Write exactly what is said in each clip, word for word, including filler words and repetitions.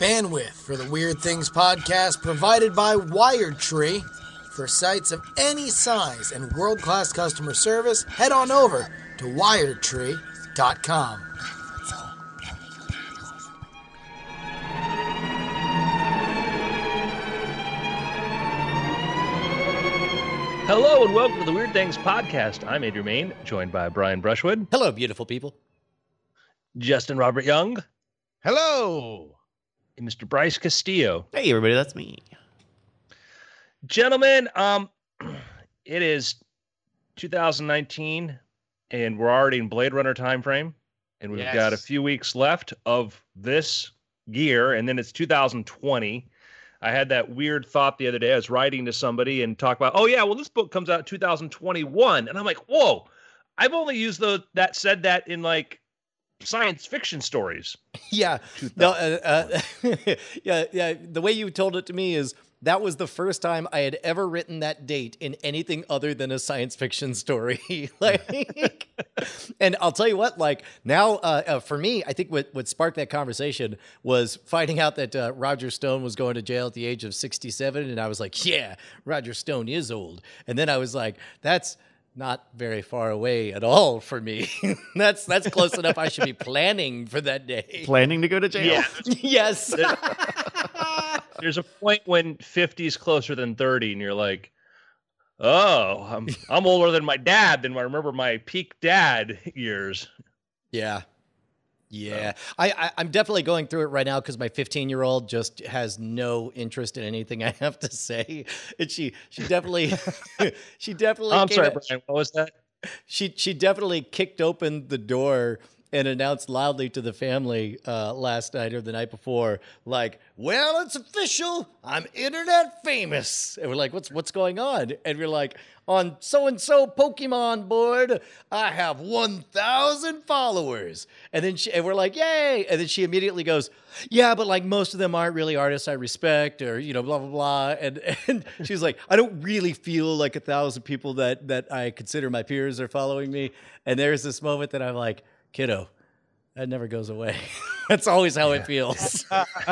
Bandwidth for the Weird Things podcast provided by Wired Tree. For sites of any size and world-class customer service, head on over to wired tree dot com. Hello and welcome to the Weird Things podcast. I'm Adrian Main, joined by Brian Brushwood. Hello, beautiful people. Justin Robert Young. Hello. And Mister Bryce Castillo. Hey, everybody, that's me. Gentlemen, um, it is two thousand nineteen, and we're already in Blade Runner time frame, and we've Yes. got a few weeks left of this year, and then it's two thousand twenty. I had that weird thought the other day. I was writing to somebody and talk about, oh yeah, well this book comes out in two thousand twenty-one, and I'm like, whoa, I've only used the that said that in like science fiction stories. Yeah, no, uh, uh, yeah, yeah. The way you told it to me is that was the first time I had ever written that date in anything other than a science fiction story. Like, and I'll tell you what, like now, uh, uh, for me, I think what what sparked that conversation was finding out that uh, Roger Stone was going to jail at the age of sixty-seven, and I was like, yeah, Roger Stone is old. And then I was like, that's not very far away at all for me. that's that's close enough. I should be planning for that day. Planning to go to jail? Yeah. Yes. There's a point when fifty is closer than thirty, and you're like, oh, I'm I'm older than my dad than I remember my peak dad years. Yeah. Yeah. I, I, I'm definitely going through it right now because my fifteen-year-old just has no interest in anything I have to say. And she she definitely she definitely I'm came sorry, at- Brian, what was that? she she definitely kicked open the door and announced loudly to the family uh, last night or the night before, like, well, it's official. I'm internet famous. And we're like, what's what's going on? And we're like, on so-and-so Pokemon board, I have one thousand followers. And then she, and we're like, yay. And then she immediately goes, yeah, but like most of them aren't really artists I respect or, you know, blah, blah, blah. And, and she's like, I don't really feel like a thousand people that, that I consider my peers are following me. And there's this moment that I'm like, kiddo, that never goes away. That's always how it feels.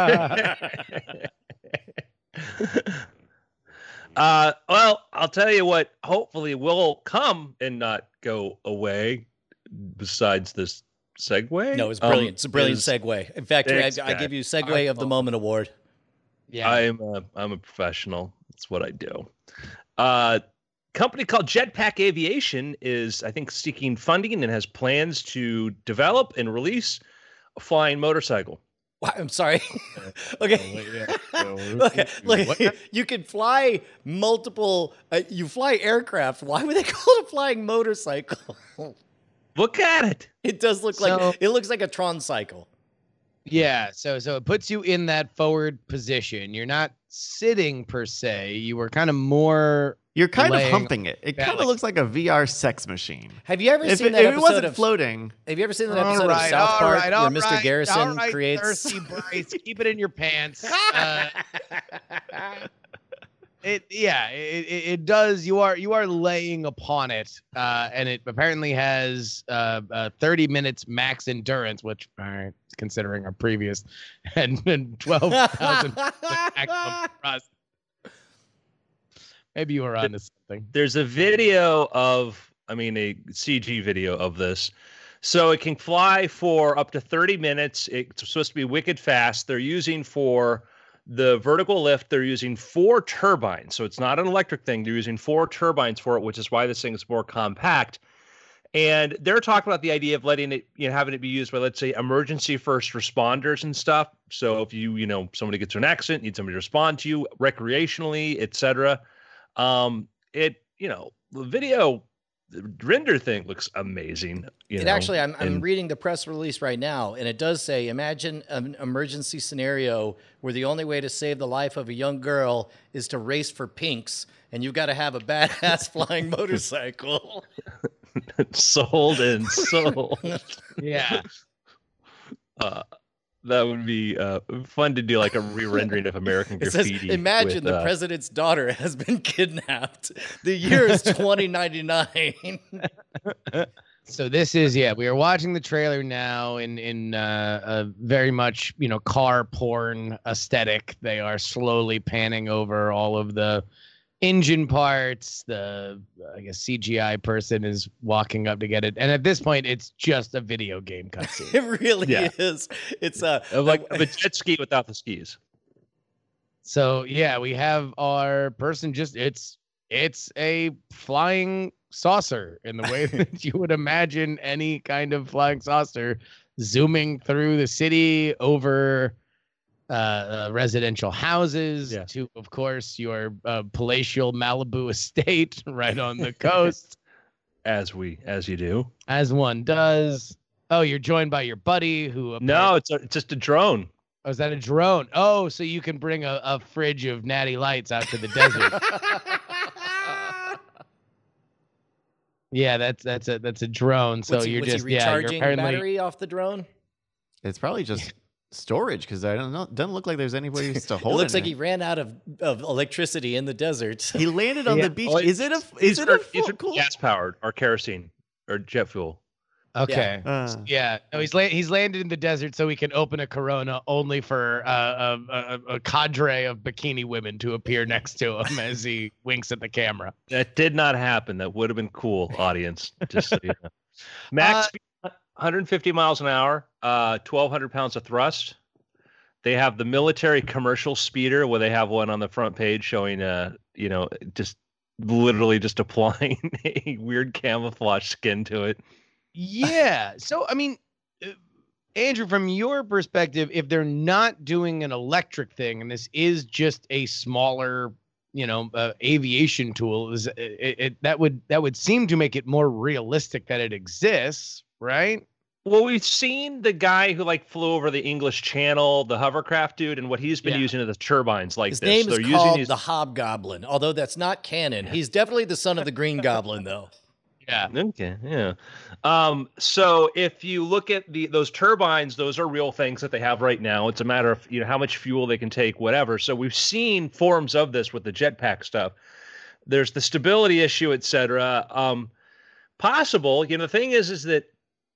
uh, well, I'll tell you what, hopefully will come and not go away besides this segue. No, it's brilliant. Um, It's a brilliant is- segue. In fact, I, I give you Segue of the Moment award. Yeah. I'm a, I'm a professional. That's what I do. Uh, company called Jetpack Aviation is, I think, seeking funding and has plans to develop and release a flying motorcycle. Wow, I'm sorry. Okay. Look, look, you can fly multiple, uh, you fly aircraft. Why would they call it a flying motorcycle? Look at it. It does look So- like, it looks like a Tron cycle. Yeah. So so it puts you in that forward position. You're not sitting per se. You were kind of more. You're kind Laying- of humping it. It Yeah, kind of like- looks like a V R sex machine. Have you ever If seen it, that if it episode wasn't of, floating, have you ever seen that All episode right, of South all Park right, all where Mister right, Garrison all right, creates? Thirsty Bryce, keep it in your pants. Uh, it yeah, it, it, it does. You are you are laying upon it, uh, and it apparently has uh, uh, thirty minutes max endurance, which, all right, considering our previous and, and twelve thousand maximum thrust. Maybe you were onto something. There's a video of, I mean, a C G video of this. So it can fly for up to thirty minutes. It's supposed to be wicked fast. They're using for the vertical lift, they're using four turbines. So it's not an electric thing. They're using four turbines for it, which is why this thing is more compact. And they're talking about the idea of letting it, you know, having it be used by, let's say, emergency first responders and stuff. So if you, you know, somebody gets in an accident, need somebody to respond to you recreationally, et cetera. Um, it, you know, the video the render thing looks amazing. You It know? actually, I'm, I'm and reading the press release right now, and it does say, imagine an emergency scenario where the only way to save the life of a young girl is to race for pinks, and you've got to have a badass flying motorcycle. sold and sold. Yeah. Uh, that would be uh, fun to do, like a re-rendering of American It says, Graffiti. imagine with, the uh, president's daughter has been kidnapped. The year is twenty ninety-nine. So this is yeah. We are watching the trailer now in in uh, a very much you know car porn aesthetic. They are slowly panning over all of the engine parts. The I guess C G I person is walking up to get it, and at this point, it's just a video game cutscene. It really Yeah. is. It's uh, Of like of a jet ski without the skis. So yeah, we have our person just it's it's a flying saucer in the way that you would imagine any kind of flying saucer zooming through the city over uh, uh residential houses Yeah. to of course your uh, palatial Malibu estate right on the coast As we as you do. as one does. Oh, you're joined by your buddy who No, it's, a, it's just a drone. Oh, is that a drone? Oh, so you can bring a, a fridge of Natty Lights out to the desert. Yeah, that's that's a that's a drone. So what's he, you're what's just he yeah, you're recharging apparently battery off the drone? It's probably just storage because I don't know. Doesn't look like there's anybody to It hold looks like anything. he ran out of, of electricity in the desert. He landed on Yeah. the beach. Oh, Is it a? Is These it are, a these full, are cool? gas powered or kerosene or jet fuel. okay. Uh, Yeah, no, he's la- he's landed in the desert so he can open a Corona only for uh, a, a, a cadre of bikini women to appear next to him as he winks at the camera. That did not happen. That would have been cool, audience. Just so you know. Max Uh, speed, one hundred fifty miles an hour, uh, twelve hundred pounds of thrust. They have the military commercial speeder where they have one on the front page showing, uh, you know, just literally just applying a weird camouflage skin to it. Yeah. So, I mean, uh, Andrew, from your perspective, if they're not doing an electric thing and this is just a smaller, you know, uh, aviation tool, is it, it that would that would seem to make it more realistic that it exists, right? Well, we've seen the guy who like flew over the English Channel, the hovercraft dude, and what he's been Yeah. using are the turbines like His this. name is They're called using these. the Hobgoblin, although that's not canon. He's definitely the son of the Green Goblin, though. Yeah. Okay, yeah. Um, so if you look at the those turbines, those are real things that they have right now. It's a matter of you know how much fuel they can take, whatever. So we've seen forms of this with the jetpack stuff. There's the stability issue, et cetera. Um, possible. You know, the thing is, is that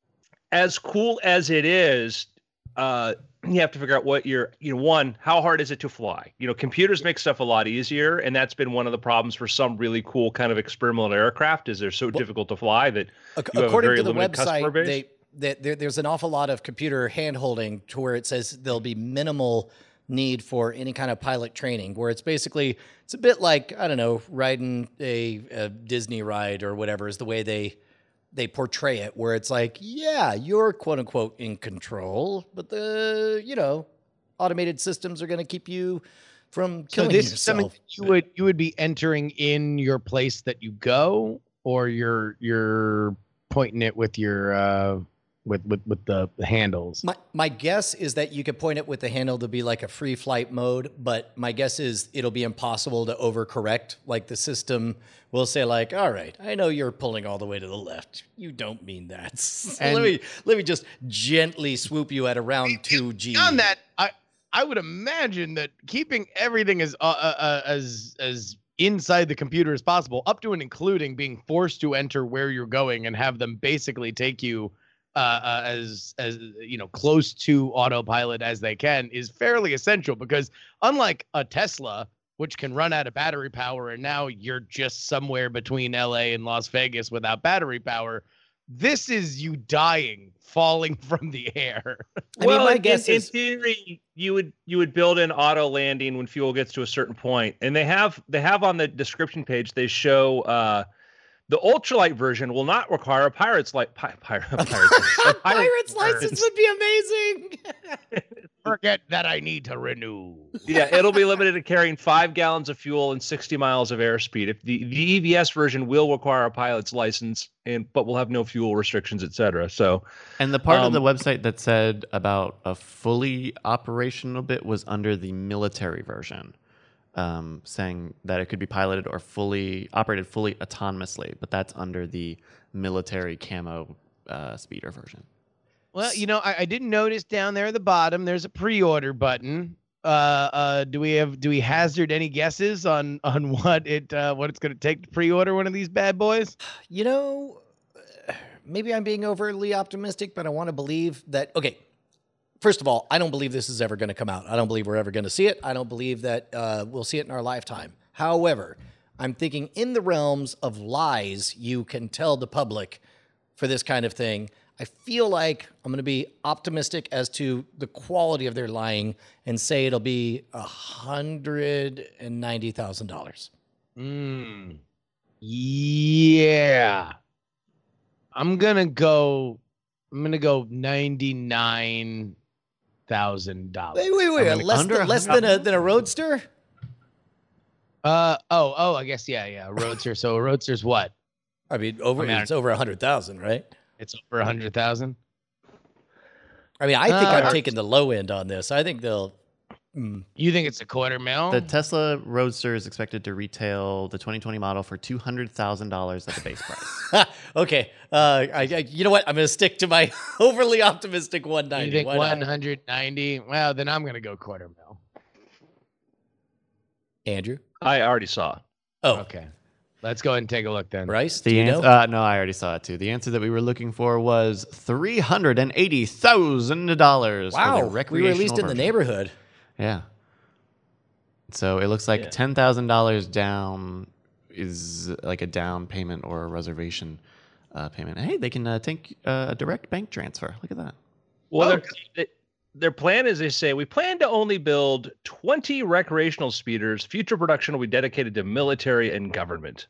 as cool as it is, uh, you have to figure out what you're, you know, one, how hard is it to fly? You know, computers make stuff a lot easier, and that's been one of the problems for some really cool kind of experimental aircraft is they're so difficult to fly that Ac- you have a According very to the limited customer website, base. they, they, there, there's an awful lot of computer handholding to where it says there'll be minimal need for any kind of pilot training, where it's basically, it's a bit like, I don't know, riding a, a Disney ride or whatever is the way they they portray it, where it's like, yeah, you're quote unquote in control, but the, you know, automated systems are going to keep you from So killing this is something yourself. you would you would be entering in your place that you go, or you're you're pointing it with your uh with with with the handles. My my guess is that you could point it with the handle to be like a free flight mode, but my guess is it'll be impossible to overcorrect. Like the system will say, like, all right, I know you're pulling all the way to the left. You don't mean that. So And- let me let me just gently swoop you at around two G. Beyond that, I I would imagine that keeping everything as uh, uh, uh, as as inside the computer as possible, up to and including being forced to enter where you're going and have them basically take you uh, uh, as as you know close to autopilot as they can, is fairly essential, because unlike a Tesla, which can run out of battery power and now you're just somewhere between L A and Las Vegas without battery power, this is you dying, falling from the air. I well, mean, my in, guess in, is in theory, you would you would build in auto landing when fuel gets to a certain point, and they have they have on the description page they show uh, the ultralight version will not require a pirate's like pi- pirate, pirate's, a pirate pirate's license would be amazing. Forget that I need to renew. Yeah, it'll be limited to carrying five gallons of fuel and sixty miles of airspeed. If the, the E V S version will require a pilot's license, and but will have no fuel restrictions, et cetera. So, And the part Um, of the website that said about a fully operational bit was under the military version, um, saying that it could be piloted or fully operated fully autonomously, but that's under the military camo uh, speeder version. Well, you know, I, I didn't notice down there at the bottom. There's a pre-order button. Uh, uh, do we have? Do we hazard any guesses on on what it uh, what it's going to take to pre-order one of these bad boys? You know, maybe I'm being overly optimistic, but I want to believe that, okay, first of all, I don't believe this is ever going to come out. I don't believe we're ever going to see it. I don't believe that uh, we'll see it in our lifetime. However, I'm thinking in the realms of lies you can tell the public for this kind of thing, I feel like I'm going to be optimistic as to the quality of their lying and say it'll be one hundred ninety thousand dollars. Mm. Yeah. I'm going to go, I'm going to go ninety-nine thousand dollars. Wait, wait, wait. I'm Less, under than, less than, a, than a Roadster? Uh, oh, oh, I guess, yeah, yeah. A Roadster. So a Roadster's what? I mean, over I mean, it's over one hundred thousand, right? It's over one hundred thousand. I mean, I think Uh, I'm taking the low end on this. I think they'll. Mm, You think it's a quarter mil? The Tesla Roadster is expected to retail the twenty twenty model for two hundred thousand dollars at the base price. okay. Uh, I, I, you know what? I'm going to stick to my overly optimistic one You ninety. think Why not? one hundred ninety? Well, then I'm going to go quarter mil. Andrew? I already saw. Oh, Okay. Let's go ahead and take a look then. Bryce? Do The you answer, know? uh, no, I already saw it too. The answer that we were looking for was three hundred and eighty thousand dollars. Wow. for the We were recreational at least in the version. neighborhood. Yeah. So it looks like Yeah. ten thousand dollars down is like a down payment or a reservation uh, payment. Hey, they can uh, take uh, a direct bank transfer. Look at that. Well, Oh, their, they- their plan is they say we plan to only build twenty recreational speeders. Future production will be dedicated to military and government.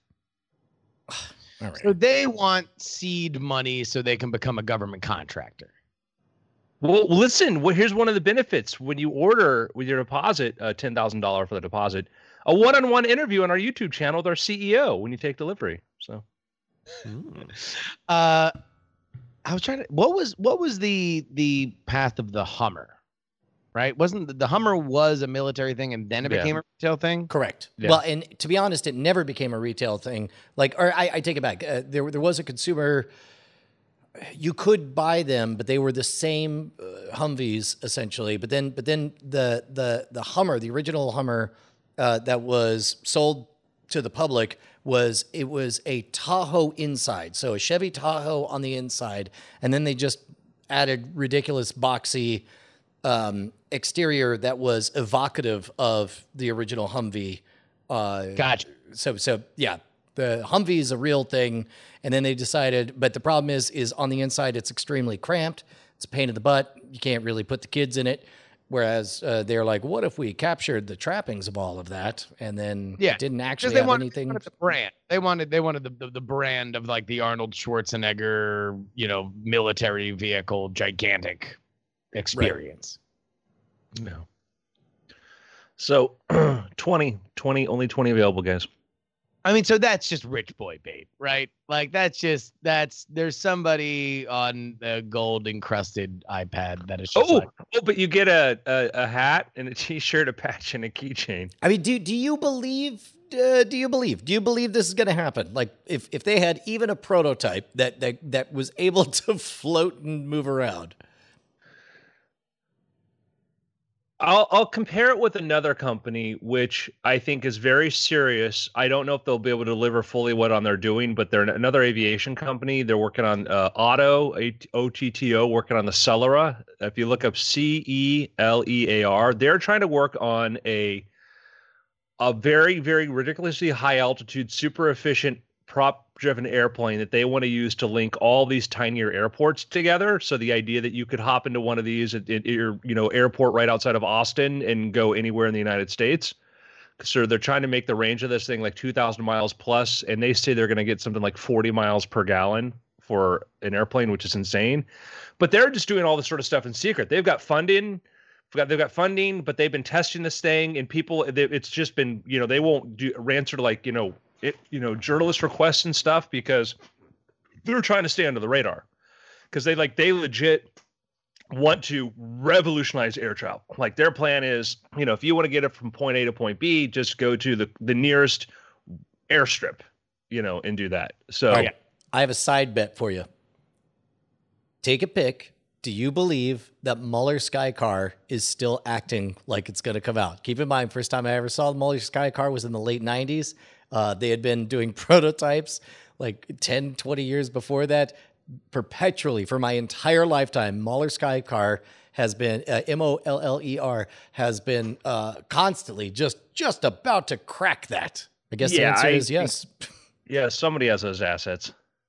All right. So they want seed money so they can become a government contractor. Well, listen. Well, here's one of the benefits when you order with your deposit, uh, ten thousand dollars for the deposit, a one-on-one interview on our YouTube channel with our C E O when you take delivery. So Mm. Uh, I was trying to. What was what was the the path of the Hummer? Right? Wasn't the, the Hummer was a military thing and then it Yeah. became a retail thing? Correct. Yeah. Well, and to be honest, it never became a retail thing. Like, or I, I take it back. Uh, there, there was a consumer. You could buy them, but they were the same uh, Humvees essentially. But then, but then the the the Hummer, the original Hummer, uh, that was sold to the public was it was a Tahoe inside, so a Chevy Tahoe on the inside, and then they just added ridiculous boxy um, exterior that was evocative of the original Humvee. Uh, Gotcha. so so yeah, the Humvee is a real thing, and then they decided, but the problem is is on the inside it's extremely cramped. It's a pain in the butt. You can't really put the kids in it. Whereas uh, they're like, what if we captured the trappings of all of that and then Yeah, didn't Because actually they have wanted, they anything? wanted the brand. They wanted they wanted the, the the brand of like the Arnold Schwarzenegger, you know, military vehicle, gigantic experience. no. So twenty, twenty, only twenty available, guys. I mean, so that's just rich boy bait, right? Like that's just that's there's somebody on a gold encrusted iPad that is just Oh, like, oh, but you get a, a a hat and a T-shirt, a patch, and a keychain. I mean, do do you believe? Uh, do you believe? Do you believe this is going to happen? Like, if if they had even a prototype that that that was able to float and move around. I'll I'll compare it with another company, which I think is very serious. I don't know if they'll be able to deliver fully what on they're doing, but they're another aviation company. They're working on uh, Otto, O T T O, working on the Celera. If you look up C E L E A R, they're trying to work on a a very, very ridiculously high altitude, super efficient prop driven airplane that they want to use to link all these tinier airports together. So the idea that you could hop into one of these at, at your, you know, airport right outside of Austin and go anywhere in the United States. So they're trying to make the range of this thing like two thousand miles plus, and they say they're going to get something like forty miles per gallon for an airplane, which is insane. But they're just doing all this sort of stuff in secret. They've got funding. They've got, they've got funding, but they've been testing this thing, and people, they, it's just been, you know, they won't do answer to like, you know, it, you know, journalist requests and stuff because they're trying to stay under the radar because they like, they legit want to revolutionize air travel. Like their plan is, you know, if you want to get it from point A to point B, just go to the, the nearest airstrip, you know, and do that. So All right, I have a side bet for you. Take a pick. Do you believe that Mueller Sky Car is still acting like it's going to come out? Keep in mind, first time I ever saw the Mueller Sky Car was in the late nineties. Uh, they had been doing prototypes like ten, twenty years before that. perpetually for my entire lifetime, Mahler Skycar has been uh, M O L L E R has been uh, constantly just just about to crack that. I guess the Yeah, answer I is yes. Yeah, somebody has those assets.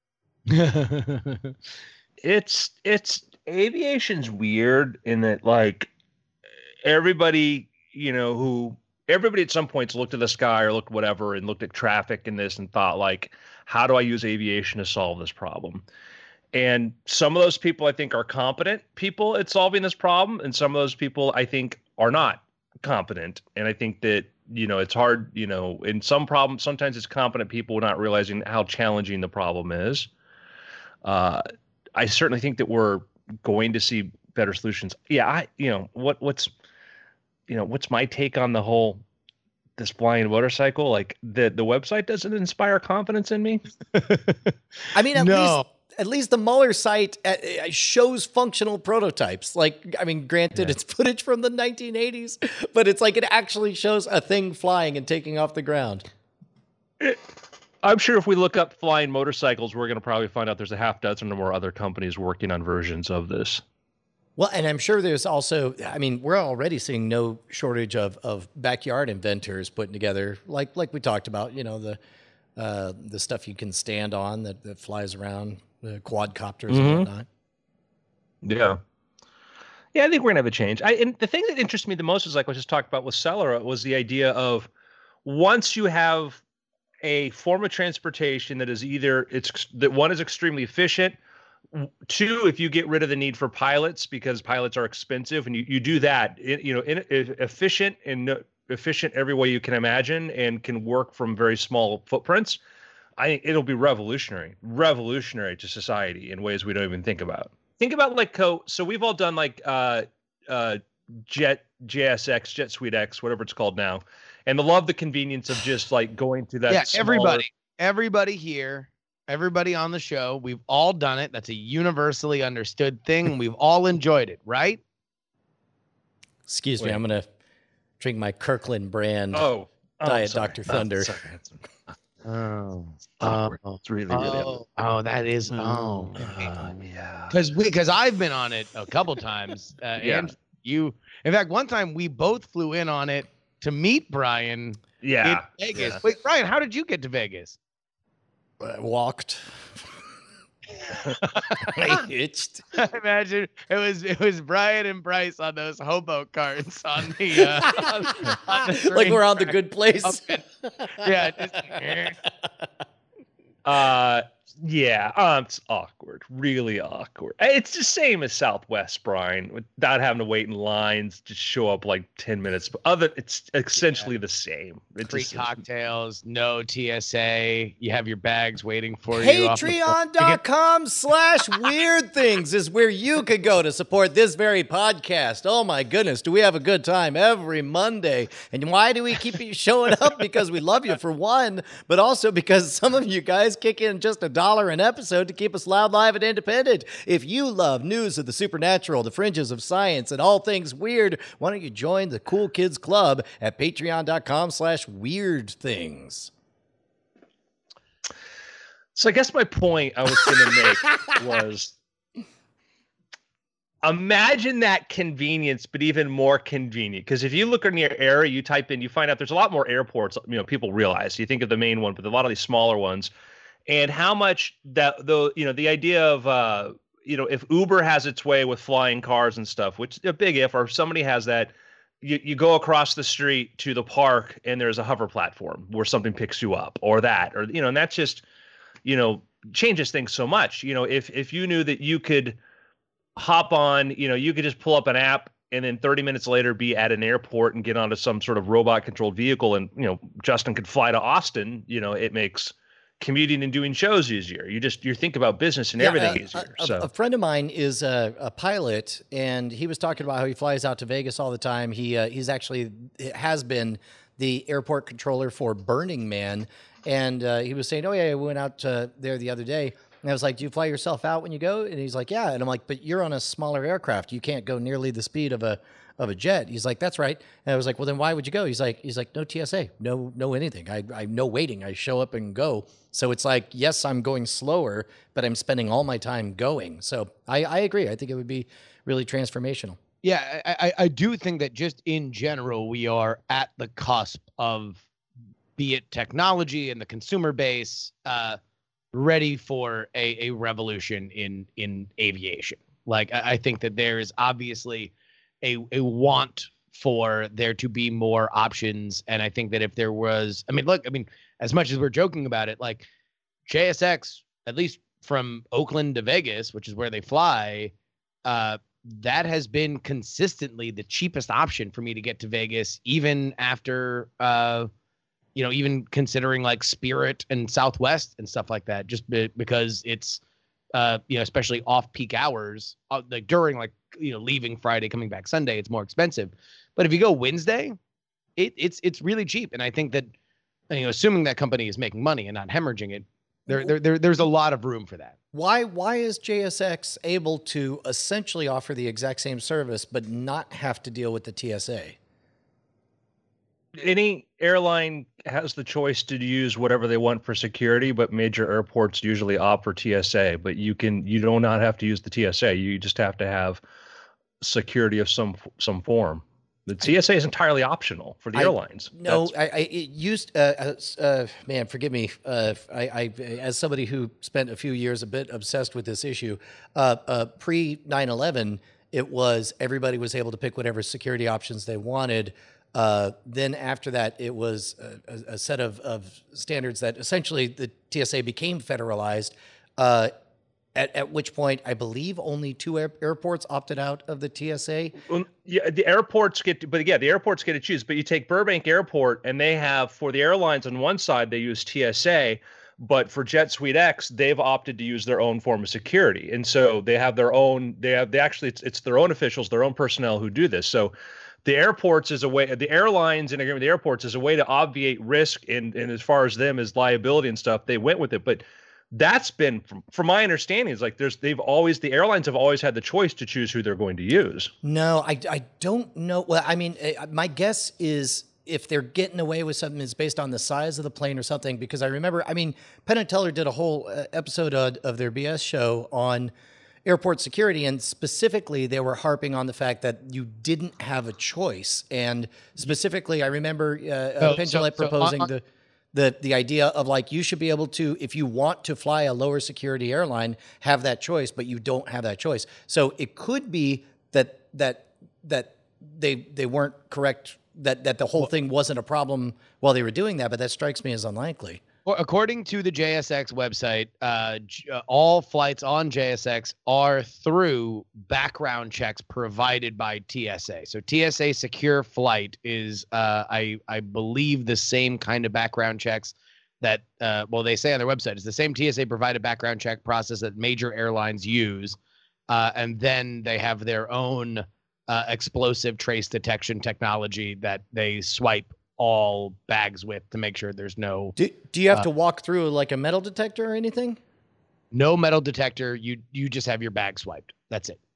It's it's aviation's weird in that like everybody, you know, who everybody at some points looked at the sky or looked whatever and looked at traffic and this and thought like, how do I use aviation to solve this problem? And some of those people I think are competent people at solving this problem, and some of those people I think are not competent. And I think that, you know, it's hard, you know, in some problems, sometimes it's competent people not realizing how challenging the problem is. Uh, I certainly think that we're going to see better solutions. Yeah, I, you know, what, what's, you know, what's my take on the whole, this flying motorcycle? Like the, the website doesn't inspire confidence in me. I mean, at No. least at least the Mueller site uh, uh, shows functional prototypes. Like, I mean, granted, it's footage from the nineteen eighties, but it's like it actually shows a thing flying and taking off the ground. I'm sure if we look up flying motorcycles, we're going to probably find out there's a half dozen or more other companies working on versions of this. Well, and I'm sure there's also, I mean, we're already seeing no shortage of, of backyard inventors putting together, like like we talked about, you know, the uh, the stuff you can stand on that, that flies around, the quadcopters Mhm. and whatnot. Yeah. Yeah, I think we're going to have a change. I, and the thing that interests me the most is like I just talked about with Celeron was the idea of once you have a form of transportation that is either it's that one is extremely efficient, w- two, if you get rid of the need for pilots because pilots are expensive and you, you do that, it, you know, in, in, efficient and no- efficient every way you can imagine and can work from very small footprints, I think it'll be revolutionary, revolutionary to society in ways we don't even think about. Think about like co. So we've all done like uh, uh, Jet J S X, Jet Suite X, whatever it's called now, and the love the convenience of just like going through that. Yeah, smaller- everybody, everybody here, everybody on the show, we've all done it. That's a universally understood thing, and we've all enjoyed it, right? Excuse me, Wait. I'm going to drink my Kirkland brand. Oh, oh, Diet sorry. Doctor Thunder. Oh, sorry. It's Oh, awkward. oh, It's really, really awkward. oh, oh, that is oh, Uh, yeah. because we because I've been on it a couple times, uh, Yeah. and you. In fact, one time we both flew in on it to meet Brian Yeah. in Vegas. yeah. Wait, Brian, how did you get to Vegas? I walked. I hitched. I imagine it was it was Brian and Bryce on those hobo carts on the uh, on, on the Like we're on the train good place. track. Yeah, just, Uh, yeah. Um, it's awkward. Really awkward. It's the same as Southwest, Brian, without having to wait in lines. Just show up like ten minutes. But other, it's essentially the same. It's free just- cocktails, no T S A. You have your bags waiting for you. off the- Patreon.com slash weird things is where you could go to support this very podcast. Oh my goodness, do we have a good time every Monday? And why do we keep you showing up? Because we love you for one, but also because some of you guys kick in just a dollar an episode to keep us loud, live, and independent. If you love news of the supernatural, the fringes of science, and all things weird, why don't you join the Cool Kids Club at patreon.com slash weird things. So I guess my point I was going to make was imagine that convenience, but even more convenient. Because if you look in your area, you type in, you find out there's a lot more airports. You know, people realize. You think of the main one, but a lot of these smaller ones, and how much that the you know the idea of uh you know if Uber has its way with flying cars and stuff, which is a big if, or if somebody has that. You, you go across the street to the park and there's a hover platform where something picks you up or that, or, you know, and that's just, you know, changes things so much. You know, if, if you knew that you could hop on, you know, you could just pull up an app and then thirty minutes later be at an airport and get onto some sort of robot controlled vehicle. And, you know, Justin could fly to Austin, you know, it makes commuting and doing shows easier. You just, you think about business and Yeah, everything uh, easier. A, so a friend of mine is a, a pilot, and he was talking about how he flies out to Vegas all the time. He uh, he's actually has been the airport controller for Burning Man, and uh, he was saying, "Oh yeah, I went out uh, there the other day." And I was like, "Do you fly yourself out when you go?" And he's like, "Yeah." And I'm like, "But you're on a smaller aircraft. You can't go nearly the speed of a of a jet. He's like, that's right. And I was like, well, then why would you go? He's like, he's like, no T S A, no, no anything. I, I no waiting. I show up and go. So it's like, yes, I'm going slower, but I'm spending all my time going. So I, I agree. I think it would be really transformational. Yeah, I, I, I do think that just in general, we are at the cusp of, be it technology and the consumer base, uh, ready for a, a revolution in in aviation. Like, I, I think that there is obviously a, a want for there to be more options. And I think that if there was, I mean, look, I mean, as much as we're joking about it, like J S X, at least from Oakland to Vegas, which is where they fly, uh, that has been consistently the cheapest option for me to get to Vegas, even after, uh, you know, even considering like Spirit and Southwest and stuff like that, just be, because it's, uh, you know, especially off peak hours, uh, like during like, you know, leaving Friday, coming back Sunday, it's more expensive. But if you go Wednesday, it, it's it's really cheap. And I think that, you know, assuming that company is making money and not hemorrhaging it, there, there, there there's a lot of room for that. Why why is J S X able to essentially offer the exact same service but not have to deal with the T S A? Any airline has the choice to use whatever they want for security, but major airports usually opt for T S A. But you can you do not have to use the T S A. You just have to have security of some some form. The T S A is entirely optional for the I, airlines. No, I, I it used. Uh, uh, man, forgive me. Uh, I, I, as somebody who spent a few years a bit obsessed with this issue, uh, uh, pre nine eleven, it was everybody was able to pick whatever security options they wanted. Uh, then after that, it was a, a set of, of standards that essentially the T S A became federalized, uh, at, at which point I believe only two air, airports opted out of the T S A. Well, yeah, the airports get to, but yeah, the airports get to choose. But you take Burbank Airport and they have, for the airlines on one side, they use T S A, but for Jet Suite X, they've opted to use their own form of security. And so they have their own, they have, they actually, it's, it's their own officials, their own personnel who do this. So the airports is a way, the airlines and agreement with the airports is a way to obviate risk. And, and as far as them as liability and stuff, they went with it. But that's been, from, from my understanding, is like there's, they've always, the airlines have always had the choice to choose who they're going to use. No, I, I don't know. Well, I mean, my guess is if they're getting away with something, it's based on the size of the plane or something. Because I remember, I mean, Penn and Teller did a whole episode of, of their B S show on airport security, and specifically they were harping on the fact that you didn't have a choice. And specifically, I remember uh, uh, Penn Jillette so, proposing so on, on, the the the idea of like you should be able to, if you want to fly a lower security airline, have that choice, but you don't have that choice. So it could be that that that they they weren't correct, that that the whole well, thing wasn't a problem while they were doing that, but that strikes me as unlikely. Well, according to the J S X website, uh, uh, all flights on J S X are through background checks provided by T S A. So T S A Secure Flight is, uh, I I believe, the same kind of background checks that, uh, well, they say on their website, it's the same T S A provided background check process that major airlines use, uh, and then they have their own uh, explosive trace detection technology that they swipe all bags with to make sure there's no. Do, do you have uh, to walk through like a metal detector or anything? No metal detector. You you just have your bag swiped. That's it.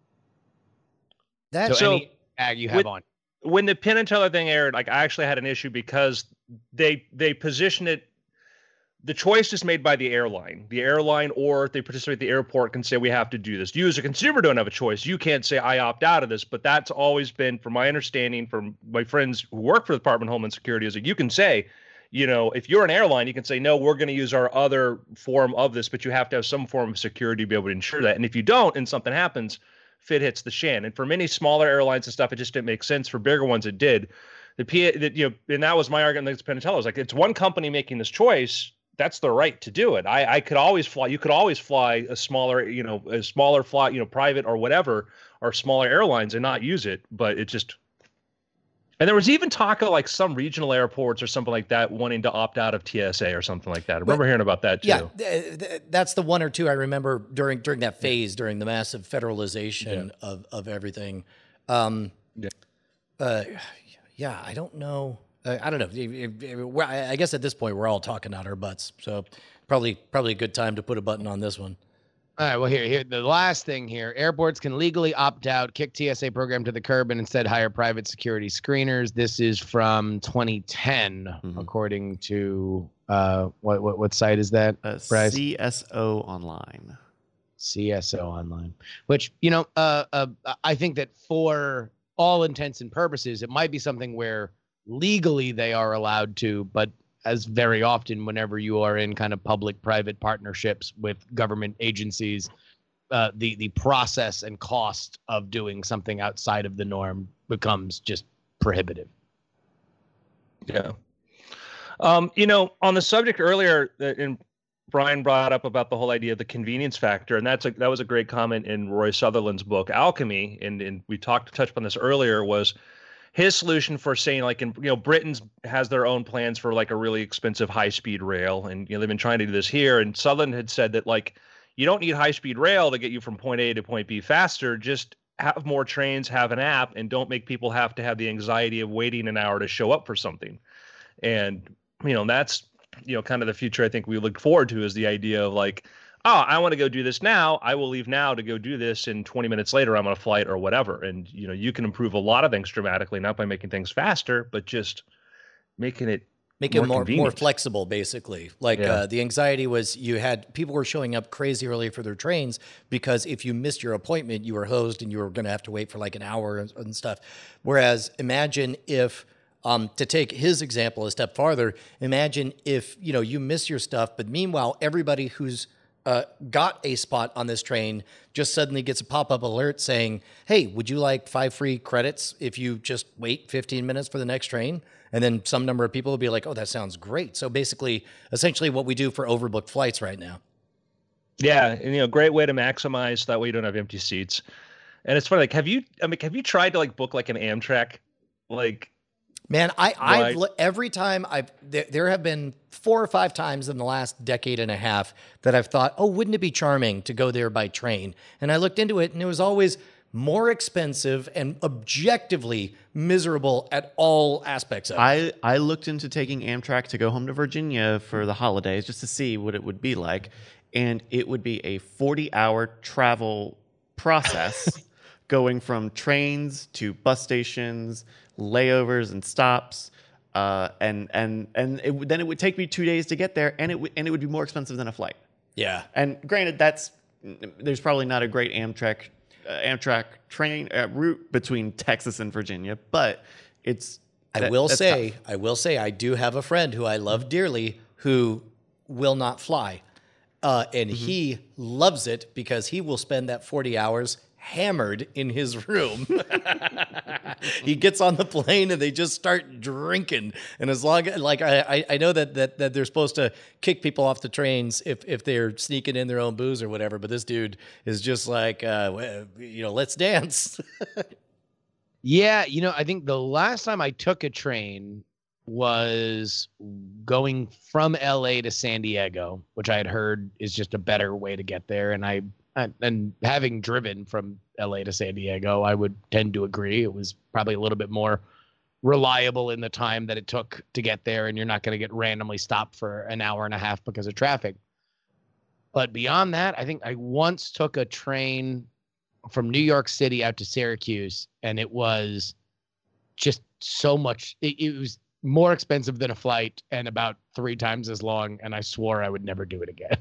That's so, so any bag you have with, on. When the Penn and Teller thing aired, like I actually had an issue because they they position it. The choice is made by the airline. The airline, or if they participate at the airport, can say we have to do this. You as a consumer don't have a choice. You can't say I opt out of this. But that's always been, from my understanding, from my friends who work for the Department of Homeland Security, is that you can say, you know, if you're an airline, you can say, no, we're going to use our other form of this, but you have to have some form of security to be able to ensure that. And if you don't, and something happens, fit hits the shan. And for many smaller airlines and stuff, it just didn't make sense. For bigger ones, it did. The P, that you know, and that was my argument against Penn and Teller. It's like, it's one company making this choice. That's the right to do it. I, I could always fly. You could always fly a smaller, you know, a smaller flight, you know, private or whatever, or smaller airlines and not use it. But it just, and there was even talk of like some regional airports or something like that wanting to opt out of T S A or something like that. I remember but, hearing about that too. Yeah, th- th- that's the one or two I remember during during that phase, during the massive federalization yeah. of of everything. Um, yeah. Uh, yeah, I don't know. Uh, I don't know. I guess at this point we're all talking out our butts, so probably probably a good time to put a button on this one. All right, well, here, here, the last thing here. Airports can legally opt out, kick T S A program to the curb, and instead hire private security screeners. This is from twenty ten, Mhm. according to, uh, what, what what site is that, Uh, Bryce? C S O Online. C S O Online, which, you know, uh, uh, I think that for all intents and purposes, it might be something where legally they are allowed to, but as very often whenever you are in kind of public-private partnerships with government agencies, uh, the, the process and cost of doing something outside of the norm becomes just prohibitive. Yeah. Um, you know, on the subject earlier, uh, in Brian brought up about the whole idea of the convenience factor, and that's a, that was a great comment in Roy Sutherland's book Alchemy, and, and we talked touched on this earlier. Was his solution for saying, like, in, you know, Britain's has their own plans for like a really expensive high speed rail, and you know they've been trying to do this here. And Sutherland had said that, like, you don't need high speed rail to get you from point A to point B faster. Just have more trains, have an app, and don't make people have to have the anxiety of waiting an hour to show up for something. And you know that's you know kind of the future I think we look forward to, is the idea of like, oh, I want to go do this now. I will leave now to go do this, and twenty minutes later I'm on a flight or whatever. And, you know, you can improve a lot of things dramatically, not by making things faster, but just making it Make more it more more convenient. flexible, basically. Like Yeah. uh, the anxiety was you had people were showing up crazy early for their trains because if you missed your appointment, you were hosed and you were going to have to wait for like an hour and, and stuff. Whereas imagine if, um, to take his example a step farther, imagine if you know you miss your stuff, but meanwhile everybody who's uh, got a spot on this train just suddenly gets a pop-up alert saying, "Hey, would you like five free credits if you just wait fifteen minutes for the next train?" And then some number of people will be like, "Oh, that sounds great." So basically, essentially what we do for overbooked flights right now. Yeah, and you know, great way to maximize that way you don't have empty seats. And it's funny, like, have you? I mean, have you tried to like book like an Amtrak, like? Man, I, I've Right. li- every time I've there, there have been four or five times in the last decade and a half that I've thought, oh, wouldn't it be charming to go there by train? And I looked into it, and it was always more expensive and objectively miserable at all aspects of it. I, I looked into taking Amtrak to go home to Virginia for the holidays just to see what it would be like. And it would be a forty-hour travel process going from trains to bus stations, layovers and stops. Uh, and and and it, would- then it would take me two days to get there, and it would and it would be more expensive than a flight. Yeah. And granted, that's there's probably not a great Amtrak uh, Amtrak train uh, route between Texas and Virginia, but it's. I that- will that's say, tough. I will say, I do have a friend who I love dearly who will not fly. Uh, and Mm-hmm. he loves it because he will spend that forty hours hammered in his room. He gets on the plane and they just start drinking. And as long as, like, I, I- I know that, that that they're supposed to kick people off the trains if, if they're sneaking in their own booze or whatever. But this dude is just like, uh, well, you know, let's dance. Yeah, you know, I think the last time I took a train was going from L A to San Diego, which I had heard is just a better way to get there. And I, I and having driven from L A to San Diego, I would tend to agree. It was probably a little bit more reliable in the time that it took to get there, and you're not going to get randomly stopped for an hour and a half because of traffic. But beyond that, I think I once took a train from New York City out to Syracuse, and it was just so much. It, it was more expensive than a flight and about three times as long, and I swore I would never do it again.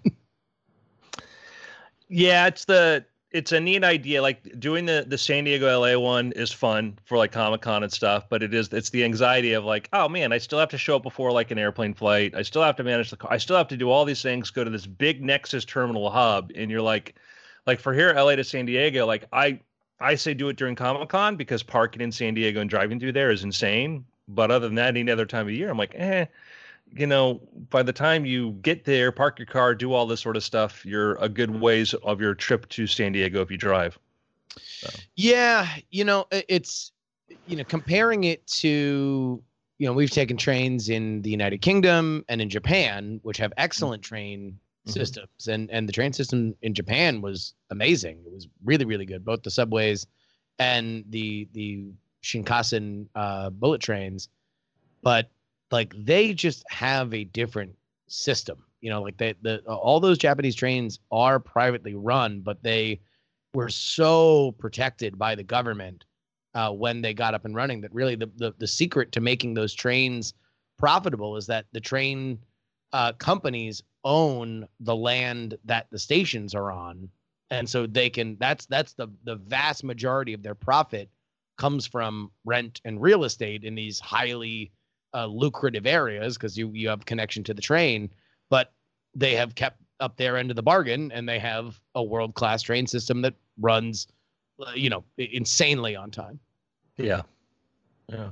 Yeah, it's the it's a neat idea. Like doing the the San Diego L A one is fun for like Comic-Con and stuff, but it is it's the anxiety of like, oh man, I still have to show up before like an airplane flight. I still have to manage the car. I still have to do all these things, go to this big Nexus terminal hub, and you're like like for here L A to San Diego, like I I say do it during Comic-Con because parking in San Diego and driving through there is insane. But other than that, any other time of year, I'm like, eh, you know, by the time you get there, park your car, do all this sort of stuff, you're a good ways of your trip to San Diego if you drive. So. Yeah, you know, it- it's, you know, comparing it to, you know, we've taken trains in the United Kingdom and in Japan, which have excellent train Mhm. systems. And, and the train system in Japan was amazing. It was really, really good. Both the subways and the, the Shinkansen uh, bullet trains. But like they just have a different system. You know, like they, the all those Japanese trains are privately run, but they were so protected by the government uh, when they got up and running that really the, the the secret to making those trains profitable is that the train uh, companies own the land that the stations are on, and so they can. That's that's the the vast majority of their profit comes from rent and real estate in these highly uh, lucrative areas because you you have connection to the train, but they have kept up their end of the bargain, and they have a world-class train system that runs, uh, you know, insanely on time. Yeah, yeah.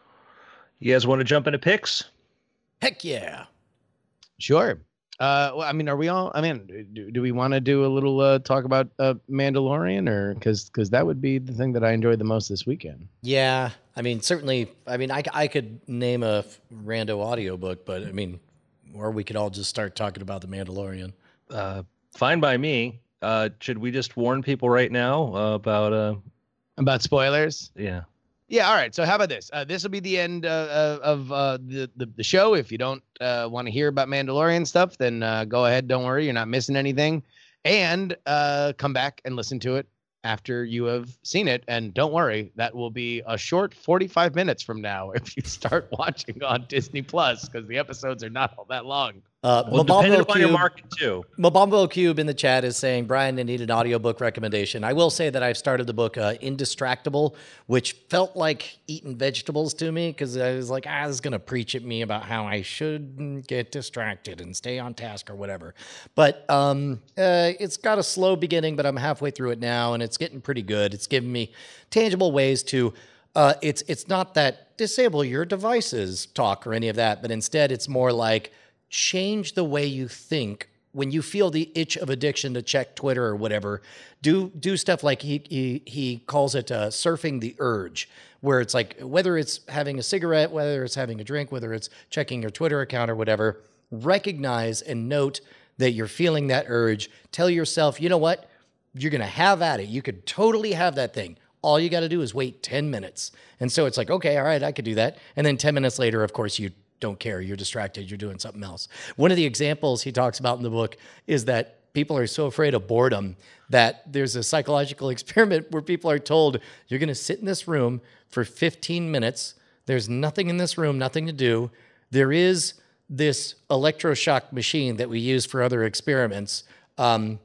You guys want to jump into picks? Heck yeah. Sure. Uh, well, I mean, are we all? I mean, do, do we want to do a little uh, talk about uh, Mandalorian, or because because that would be the thing that I enjoyed the most this weekend? Yeah. I mean, certainly. I mean, I, I could name a rando audiobook, but I mean, or we could all just start talking about the Mandalorian. Uh, fine by me. Uh, should we just warn people right now uh, about? Uh, About spoilers? Yeah. Yeah. All right. So how about this? Uh, this will be the end uh, of uh, the, the the show. If you don't uh, want to hear about Mandalorian stuff, then uh, go ahead. Don't worry. You're not missing anything. And uh, come back and listen to it after you have seen it. And don't worry, that will be a short forty-five minutes from now if you start watching on Disney Plus, because the episodes are not all that long. Uh, Well, Mabambo depending on your Cube- market too. Mabambo Cube in the chat is saying, Brian, I need an audiobook recommendation. I will say that I've started the book uh, Indistractable, which felt like eating vegetables to me because I was like, ah, this is going to preach at me about how I shouldn't get distracted and stay on task or whatever. But um, uh, it's got a slow beginning, but I'm halfway through it now, and it's getting pretty good. It's giving me tangible ways to, uh, it's, it's not that disable your devices talk or any of that, but instead it's more like, change the way you think when you feel the itch of addiction to check Twitter or whatever. Do do stuff like he he he calls it uh, surfing the urge, where it's like whether it's having a cigarette, whether it's having a drink, whether it's checking your Twitter account or whatever, recognize and note that you're feeling that urge. Tell yourself, you know what, you're gonna have at it. You could totally have that thing. All you got to do is wait ten minutes. And so it's like, okay, all right, I could do that. And then ten minutes later, of course, you don't care. You're distracted. You're doing something else. One of the examples he talks about in the book is that people are so afraid of boredom that there's a psychological experiment where people are told, you're going to sit in this room for fifteen minutes. There's nothing in this room, nothing to do. There is this electroshock machine that we use for other experiments. Um,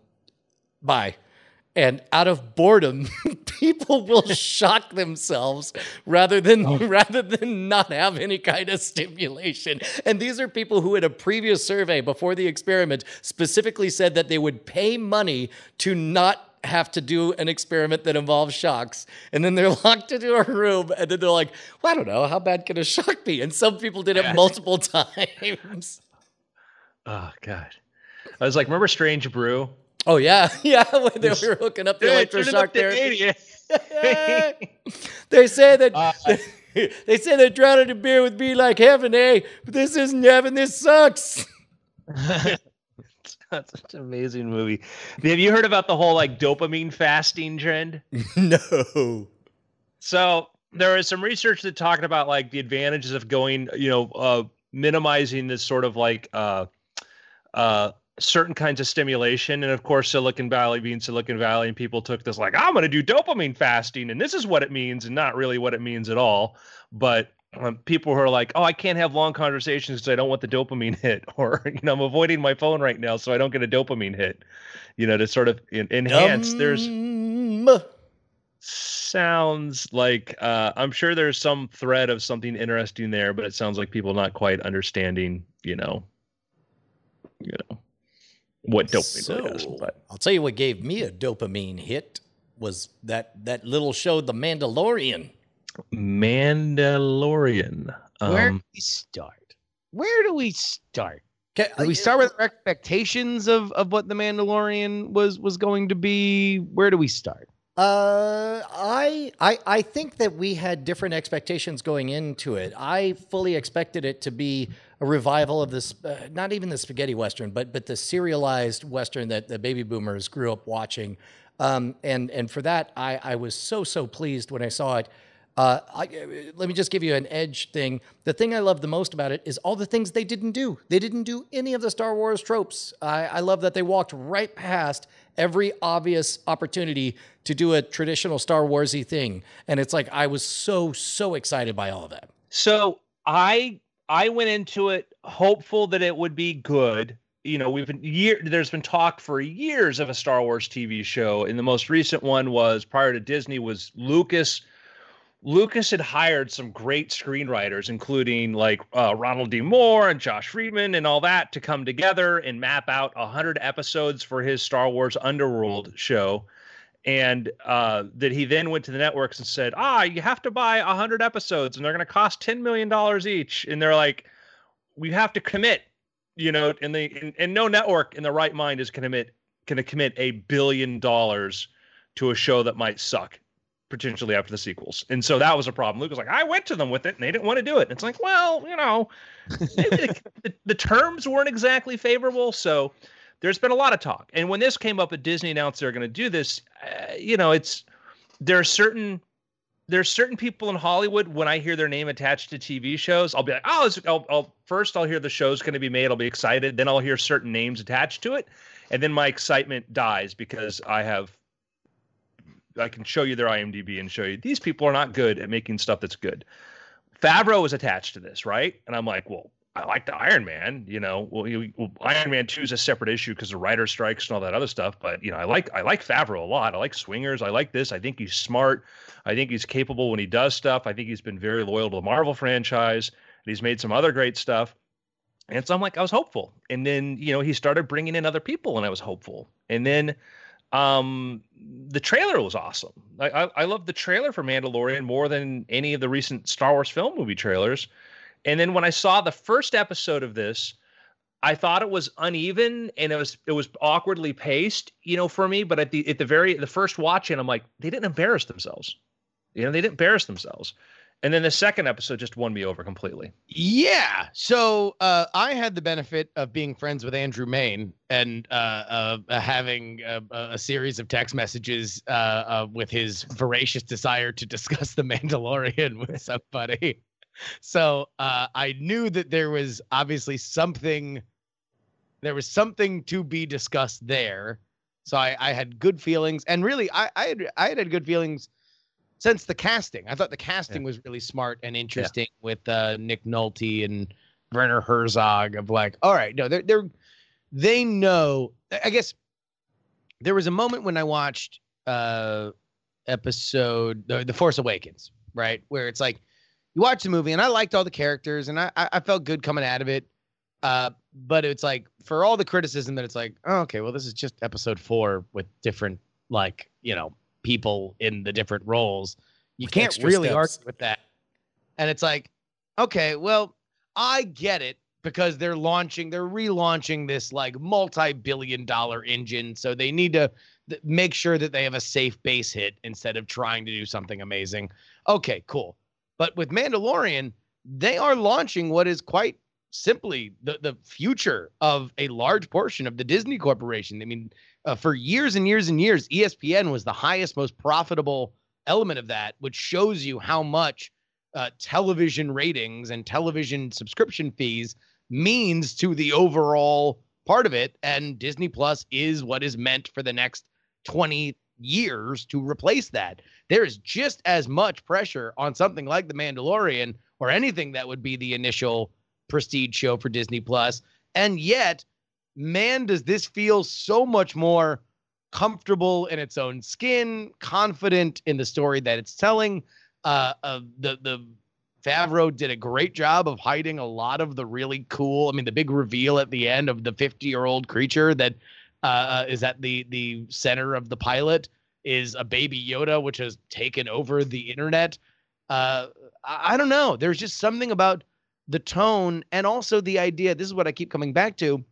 bye. And out of boredom, people will shock themselves rather than oh. rather than not have any kind of stimulation. And these are people who, in a previous survey before the experiment, specifically said that they would pay money to not have to do an experiment that involves shocks. And then they're locked into a room, and then they're like, well, I don't know, how bad can a shock be? And some people did it multiple times. Oh, God. I was like, remember Strange Brew? Oh, yeah. Yeah, when they were hooking up the Dude, electroshock there. The They say that Uh, they say that drowning in beer would be like heaven, eh? But this isn't heaven. This sucks. That's such an amazing movie. Have you heard about the whole like dopamine fasting trend? No. So there is some research that talked about like the advantages of going, you know, uh, minimizing this sort of like uh, uh, certain kinds of stimulation. And of course, Silicon Valley being Silicon Valley, and people took this like, I'm going to do dopamine fasting, and this is what it means, and not really what it means at all. But um, people who are like, oh, I can't have long conversations because I don't want the dopamine hit, or, you know, I'm avoiding my phone right now so I don't get a dopamine hit, you know, to sort of en- enhance. There's sounds like, uh, I'm sure there's some thread of something interesting there, but it sounds like people not quite understanding, you know, you know, what dopamine So, really is. But I'll tell you what gave me a dopamine hit was that that little show, The Mandalorian. Mandalorian. Where Um, do we start? Where do we start? Okay, Do we start with our expectations of, of what the Mandalorian was was going to be? Where do we start? Uh, I, I, I think that we had different expectations going into it. I fully expected it to be a revival of this, uh, not even the spaghetti Western, but but the serialized Western that the baby boomers grew up watching. Um, and and for that, I, I was so, so pleased when I saw it. Uh, I, let me just give you an edge thing. The thing I love the most about it is all the things they didn't do. They didn't do any of the Star Wars tropes. I, I love that they walked right past every obvious opportunity to do a traditional Star Wars-y thing. And it's like, I was so, so excited by all of that. So I I went into it hopeful that it would be good. You know, we've been year there's been talk for years of a Star Wars T V show, and the most recent one was prior to Disney was Lucas. Lucas had hired some great screenwriters, including like uh, Ronald D. Moore and Josh Friedman and all that, to come together and map out one hundred episodes for his Star Wars Underworld show. And uh, that he then went to the networks and said, ah, you have to buy one hundred episodes and they're going to cost ten million dollars each. And they're like, we have to commit, you know, and, the, and, and no network in the right mind is going to commit, going to commit a billion dollars to a show that might suck potentially after the sequels. And so that was a problem. Luke was like, I went to them with it and they didn't want to do it. And it's like, well, you know, the, the, the terms weren't exactly favorable. So there's been a lot of talk. And when this came up at Disney announced they're going to do this, uh, you know, it's, there are certain, there's certain people in Hollywood, when I hear their name attached to T V shows, I'll be like, oh, it's, I'll, I'll first I'll hear the show's going to be made. I'll be excited. Then I'll hear certain names attached to it. And then my excitement dies because I have, I can show you their I M D B and show you these people are not good at making stuff that's good. Favreau was attached to this, right? And I'm like, well, I like the Iron Man, you know. Well, you, well Iron Man two is a separate issue because of writer strikes and all that other stuff. But you know, I like I like Favreau a lot. I like Swingers. I like this. I think he's smart. I think he's capable when he does stuff. I think he's been very loyal to the Marvel franchise, and he's made some other great stuff. And so I'm like, I was hopeful. And then you know, he started bringing in other people, and I was hopeful. And then. Um, the trailer was awesome. I, I, I love the trailer for Mandalorian more than any of the recent Star Wars film movie trailers. And then when I saw the first episode of this, I thought it was uneven and it was it was awkwardly paced, you know, for me. But at the at the very the first watch in, I'm like, they didn't embarrass themselves. You know, they didn't embarrass themselves. And then the second episode just won me over completely. Yeah. So uh, I had the benefit of being friends with Andrew Main and uh, uh, having a, a series of text messages uh, uh, with his voracious desire to discuss The Mandalorian with somebody. So uh, I knew that there was obviously something, there was something to be discussed there. So I, I had good feelings. And really, I, I, had, I had good feelings since the casting. I thought the casting yeah. was really smart and interesting yeah. with uh, Nick Nolte and Werner Herzog of like, all right, no, they're, they're, they know, I guess there was a moment when I watched uh, episode, the, the Force Awakens, right? Where it's like, you watch the movie and I liked all the characters and I, I felt good coming out of it. Uh, but it's like, for all the criticism that it's like, oh, okay, well, this is just episode four with different, like, you know, people in the different roles. You with can't really steps. argue with that. And it's like, okay, well, I get it because they're launching, they're relaunching this like multi-billion dollar engine. So they need to th- make sure that they have a safe base hit instead of trying to do something amazing. Okay, cool. But with Mandalorian, they are launching what is quite simply the, the future of a large portion of the Disney Corporation. I mean, uh, for years and years and years, E S P N was the highest, most profitable element of that, which shows you how much uh, television ratings and television subscription fees means to the overall part of it. And Disney Plus is what is meant for the next twenty years to replace that. There is just as much pressure on something like The Mandalorian or anything that would be the initial prestige show for Disney Plus. And yet, man, does this feel so much more comfortable in its own skin, confident in the story that it's telling. Uh, uh, the, the Favreau did a great job of hiding a lot of the really cool, I mean, the big reveal at the end of the fifty-year-old creature that uh, is at the, the center of the pilot is a baby Yoda, which has taken over the internet. Uh, I, I don't know. There's just something about the tone and also the idea. This is what I keep coming back to.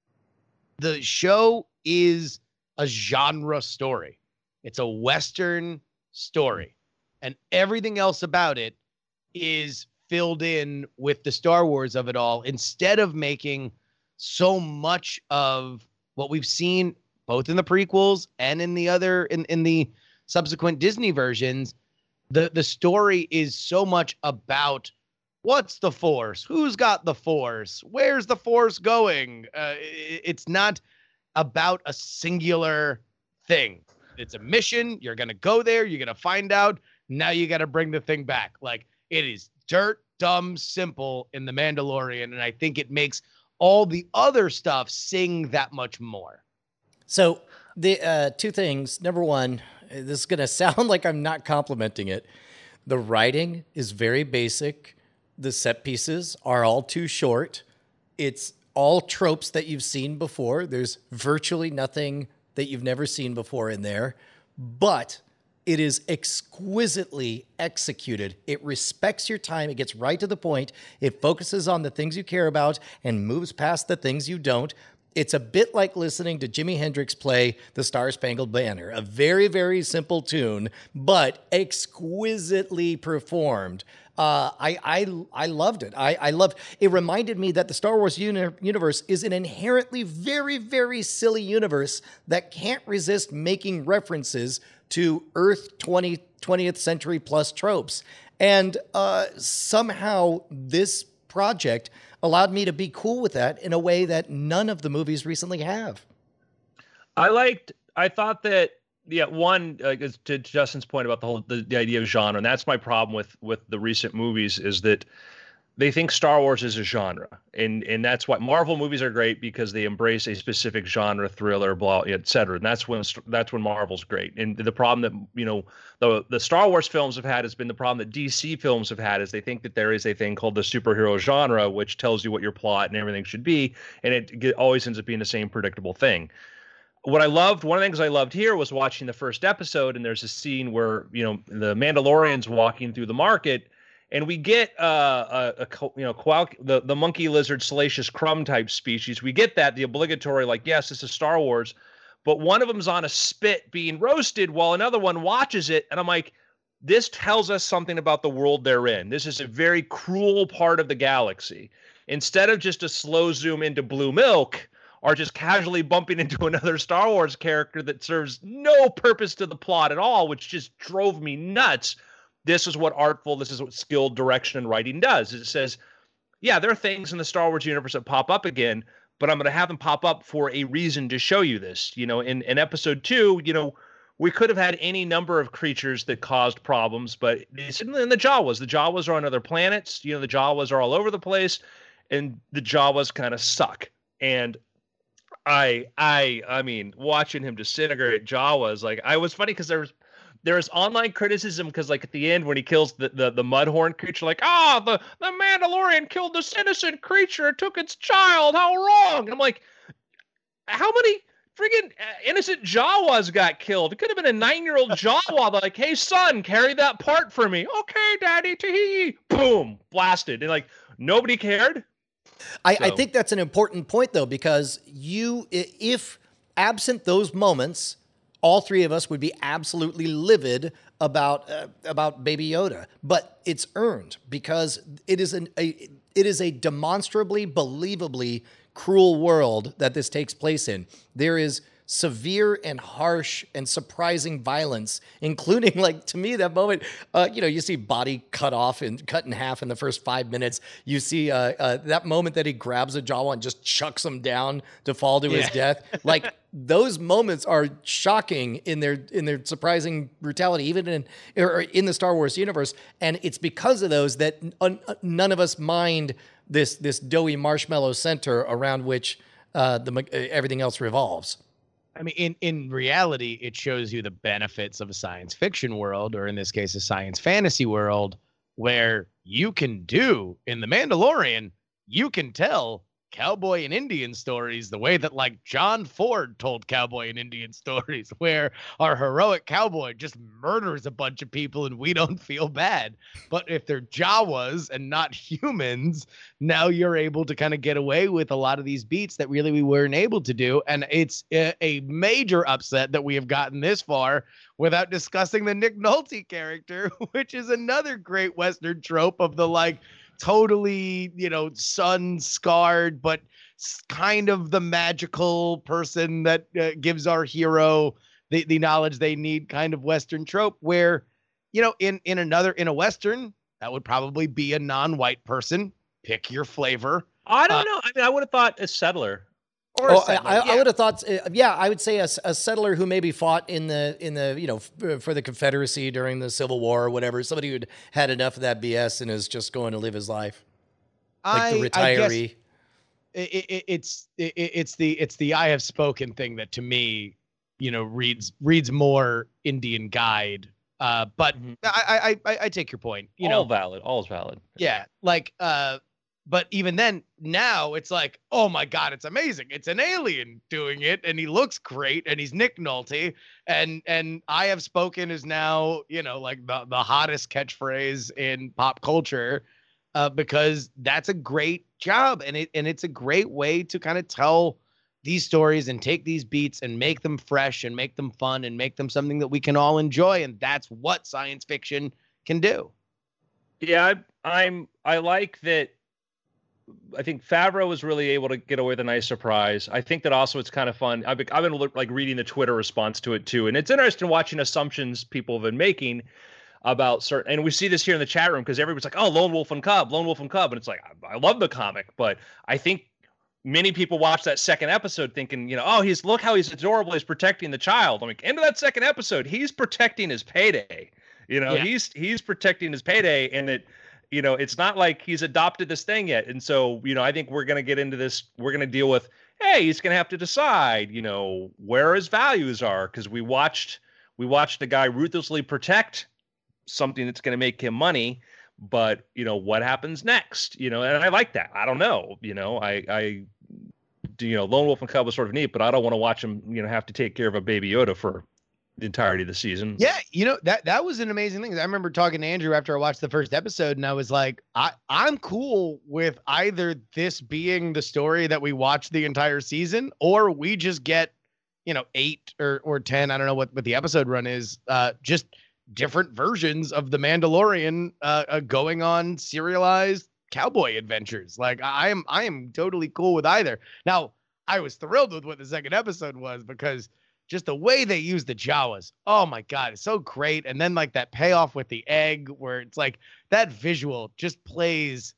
The show is a genre story. It's a Western story. And everything else about it is filled in with the Star Wars of it all, instead of making so much of what we've seen both in the prequels and in the other, in, in the subsequent Disney versions, The the story is so much about what's the Force, who's got the Force, where's the Force going. Uh, it, it's not about a singular thing. It's a mission. You're gonna go there. You're gonna find out. Now you got to bring the thing back. Like, it is dirt dumb simple in The Mandalorian, and I think it makes all the other stuff sing that much more. So the uh, two things. Number one, this is going to sound like I'm not complimenting it. The writing is very basic. The set pieces are all too short. It's all tropes that you've seen before. There's virtually nothing that you've never seen before in there, but it is exquisitely executed. It respects your time. It gets right to the point. It focuses on the things you care about and moves past the things you don't. It's a bit like listening to Jimi Hendrix play The Star-Spangled Banner, a very, very simple tune, but exquisitely performed. Uh, I, I I loved it. I, I loved it. Reminded me that the Star Wars uni- universe is an inherently very, very silly universe that can't resist making references to Earth twenty, twentieth century plus tropes. And uh, somehow this project allowed me to be cool with that in a way that none of the movies recently have. I liked, I thought that, yeah, one, uh, to Justin's point about the whole, the, the idea of genre, and that's my problem with, with the recent movies, is that they think Star Wars is a genre. And, and that's why Marvel movies are great, because they embrace a specific genre, thriller, blah, et cetera. And that's when, that's when Marvel's great. And the problem that, you know, the, the Star Wars films have had has been the problem that D C films have had, is they think that there is a thing called the superhero genre, which tells you what your plot and everything should be. And it get, always ends up being the same predictable thing. What I loved, one of the things I loved here was watching the first episode, and there's a scene where, you know, the Mandalorian's walking through the market, and we get uh, a, a you know, qual- the, the monkey lizard Salacious Crumb type species. We get that, the obligatory, like, yes, this is Star Wars, but one of them's on a spit being roasted while another one watches it. And I'm like, this tells us something about the world they're in. This is a very cruel part of the galaxy. Instead of just a slow zoom into blue milk, or just casually bumping into another Star Wars character that serves no purpose to the plot at all, which just drove me nuts. This is what artful, this is what skilled direction and writing does. It says, yeah, there are things in the Star Wars universe that pop up again, but I'm going to have them pop up for a reason to show you this. You know, in, in episode two, you know, we could have had any number of creatures that caused problems, but it's in the Jawas. The Jawas are on other planets. You know, the Jawas are all over the place, and the Jawas kind of suck. And I, I, I mean, watching him disintegrate Jawas, like, I was funny because there was, there was online criticism because, like, at the end when he kills the the, the Mudhorn creature, like, ah, oh, the the Mandalorian killed this innocent creature, took its child, how wrong? I'm like, how many friggin' innocent Jawas got killed? It could have been a nine-year-old Jawa, like, hey son, carry that part for me. Okay, daddy, tee. Boom, blasted, and like nobody cared. I, So- I think that's an important point, though, because you, i- if absent those moments, all three of us would be absolutely livid about uh, about Baby Yoda. But it's earned because it is an a it is a demonstrably, believably cruel world that this takes place in. There is severe and harsh and surprising violence, including, like, to me, that moment, uh, you know, you see body cut off and cut in half in the first five minutes. You see uh, uh, that moment that he grabs a Jawa and just chucks him down to fall to his death. Like, those moments are shocking in their in their surprising brutality, even in or in the Star Wars universe. And it's because of those that n- none of us mind this this doughy marshmallow center around which uh, the everything else revolves. I mean, in, in reality, it shows you the benefits of a science fiction world, or in this case, a science fantasy world, where you can do, in The Mandalorian, you can tell cowboy and Indian stories the way that, like, John Ford told cowboy and Indian stories, where our heroic cowboy just murders a bunch of people and we don't feel bad. But if they're Jawas and not humans, now you're able to kind of get away with a lot of these beats that really we weren't able to do. And it's a, a major upset that we have gotten this far without discussing the Nick Nolte character, which is another great Western trope of the, like, totally, you know, sun scarred, but kind of the magical person that uh, gives our hero the, the knowledge they need kind of Western trope, where you know, in in another in a Western, that would probably be a non-white person. Pick your flavor. I don't Uh, know. I mean, I would have thought a settler. Or a Oh, I, settler, I, yeah. I would have thought, uh, yeah, I would say a, a settler who maybe fought in the in the you know f- for the Confederacy during the Civil War or whatever. Somebody who'd had enough of that B S and is just going to live his life, like the I- I guess retiree. it, it, it's it, it's the it's the I have spoken thing that to me, you know, reads reads more Indian Guide. Uh, but Mhm. I, I I I take your point. You all know, valid. All's valid. yeah, like uh, but even then, now it's like, oh my god, it's amazing. It's an alien doing it, and he looks great, and he's Nick Nolte, and and I have spoken is now, you know, like the the hottest catchphrase in pop culture. Uh, because that's a great job, and it and it's a great way to kind of tell these stories and take these beats and make them fresh and make them fun and make them something that we can all enjoy, and that's what science fiction can do. Yeah, I, I'm. I like that. I think Favreau was really able to get away with a nice surprise. I think that also it's kind of fun. I've been, I've been like reading the Twitter response to it too, and it's interesting watching assumptions people have been making about certain, and we see this here in the chat room because everybody's like, "Oh, Lone Wolf and Cub, Lone Wolf and Cub," and it's like, I, I love the comic, but I think many people watch that second episode thinking, you know, oh, he's look how he's adorable, he's protecting the child. I'm like, into that second episode, he's protecting his payday. You know, Yeah. he's he's protecting his payday, and it, you know, it's not like he's adopted this thing yet. And so, you know, I think we're gonna get into this. We're gonna deal with, hey, he's gonna have to decide, you know, where his values are, because we watched we watched a guy ruthlessly protect something that's going to make him money, but you know what happens next, you know, and I like that. I don't know, you know, I I do, you know, Lone Wolf and Cub was sort of neat, but I don't want to watch him, you know, have to take care of a Baby Yoda for the entirety of the season. Yeah, you know, that that was an amazing thing. I remember talking to Andrew after I watched the first episode, and I was like, I I'm cool with either this being the story that we watch the entire season, or we just get, you know, eight or or ten, I don't know what what the episode run is, uh just different versions of the Mandalorian uh, uh going on serialized cowboy adventures. Like I am I am totally cool with either. Now, I was thrilled with what the second episode was, because just the way they use the Jawas, oh my god, it's so great. And then like that payoff with the egg, where it's like that visual just plays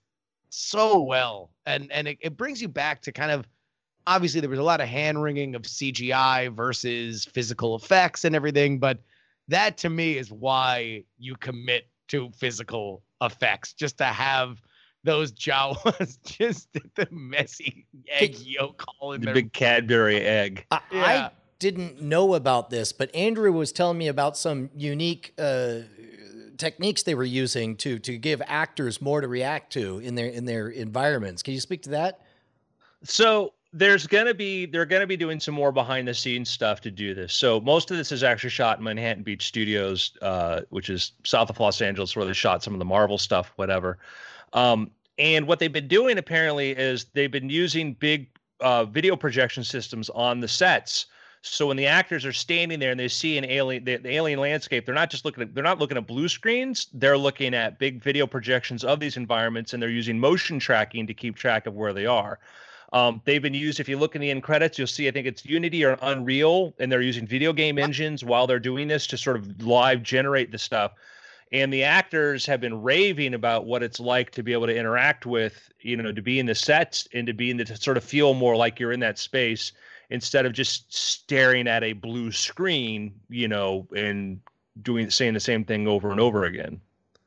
so well, and and it, it brings you back to kind of, obviously there was a lot of hand wringing of C G I versus physical effects and everything, but that to me is why you commit to physical effects, just to have those Jawas, just the messy egg yolk all in The there. big Cadbury egg. I, Yeah. I didn't know about this, but Andrew was telling me about some unique uh, techniques they were using to to give actors more to react to in their in their environments. Can you speak to that? So there's gonna be they're gonna be doing some more behind the scenes stuff to do this. So most of this is actually shot in Manhattan Beach Studios, uh, which is south of Los Angeles, where they shot some of the Marvel stuff, whatever. Um, and what they've been doing apparently is they've been using big uh, video projection systems on the sets. So when the actors are standing there and they see an alien, the, the alien landscape, they're not just looking at, they're not looking at blue screens. They're looking at big video projections of these environments, and they're using motion tracking to keep track of where they are. Um, they've been used, if you look in the end credits, you'll see, I think it's Unity or Unreal, and they're using video game engines while they're doing this to sort of live generate the stuff. And the actors have been raving about what it's like to be able to interact with, you know, to be in the sets and to be in the, to sort of feel more like you're in that space instead of just staring at a blue screen, you know, and doing, saying the same thing over and over again.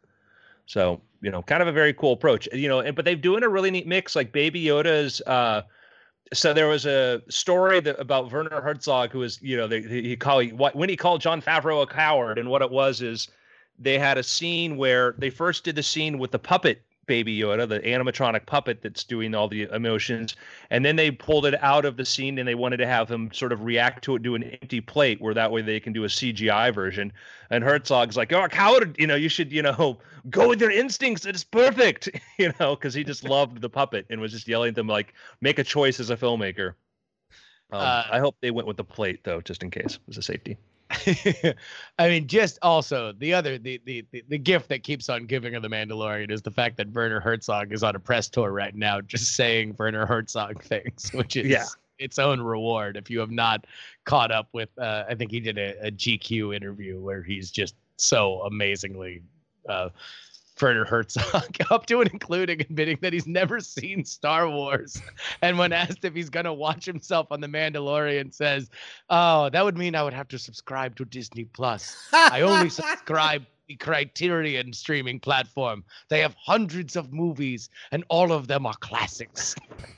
So, you know, kind of a very cool approach, you know, and, but they're doing a really neat mix, like Baby Yoda's, uh, so there was a story that, about Werner Herzog, who was, you know, they, he called, when he called Jon Favreau a coward, and what it was is they had a scene where they first did the scene with the puppet Baby Yoda, the animatronic puppet that's doing all the emotions, and then they pulled it out of the scene and they wanted to have him sort of react to it, do an empty plate, where that way they can do a C G I version. And Herzog's like, "Oh, a coward! You know, you should, you know, go with your instincts. It's perfect." You know, because he just loved the puppet and was just yelling at them like, "Make a choice as a filmmaker." Um, Uh, I hope they went with the plate though, just in case, as a safety. I mean, just also the other the, the the the gift that keeps on giving of the Mandalorian is the fact that Werner Herzog is on a press tour right now, just saying Werner Herzog things, which is Yeah. its own reward. If you have not caught up with, uh, I think he did a, a G Q interview where he's just so amazingly uh, Werner Herzog, up to and including admitting that he's never seen Star Wars. And when asked if he's going to watch himself on The Mandalorian, says, oh, that would mean I would have to subscribe to Disney Plus. I only subscribe to the Criterion streaming platform. They have hundreds of movies, and all of them are classics.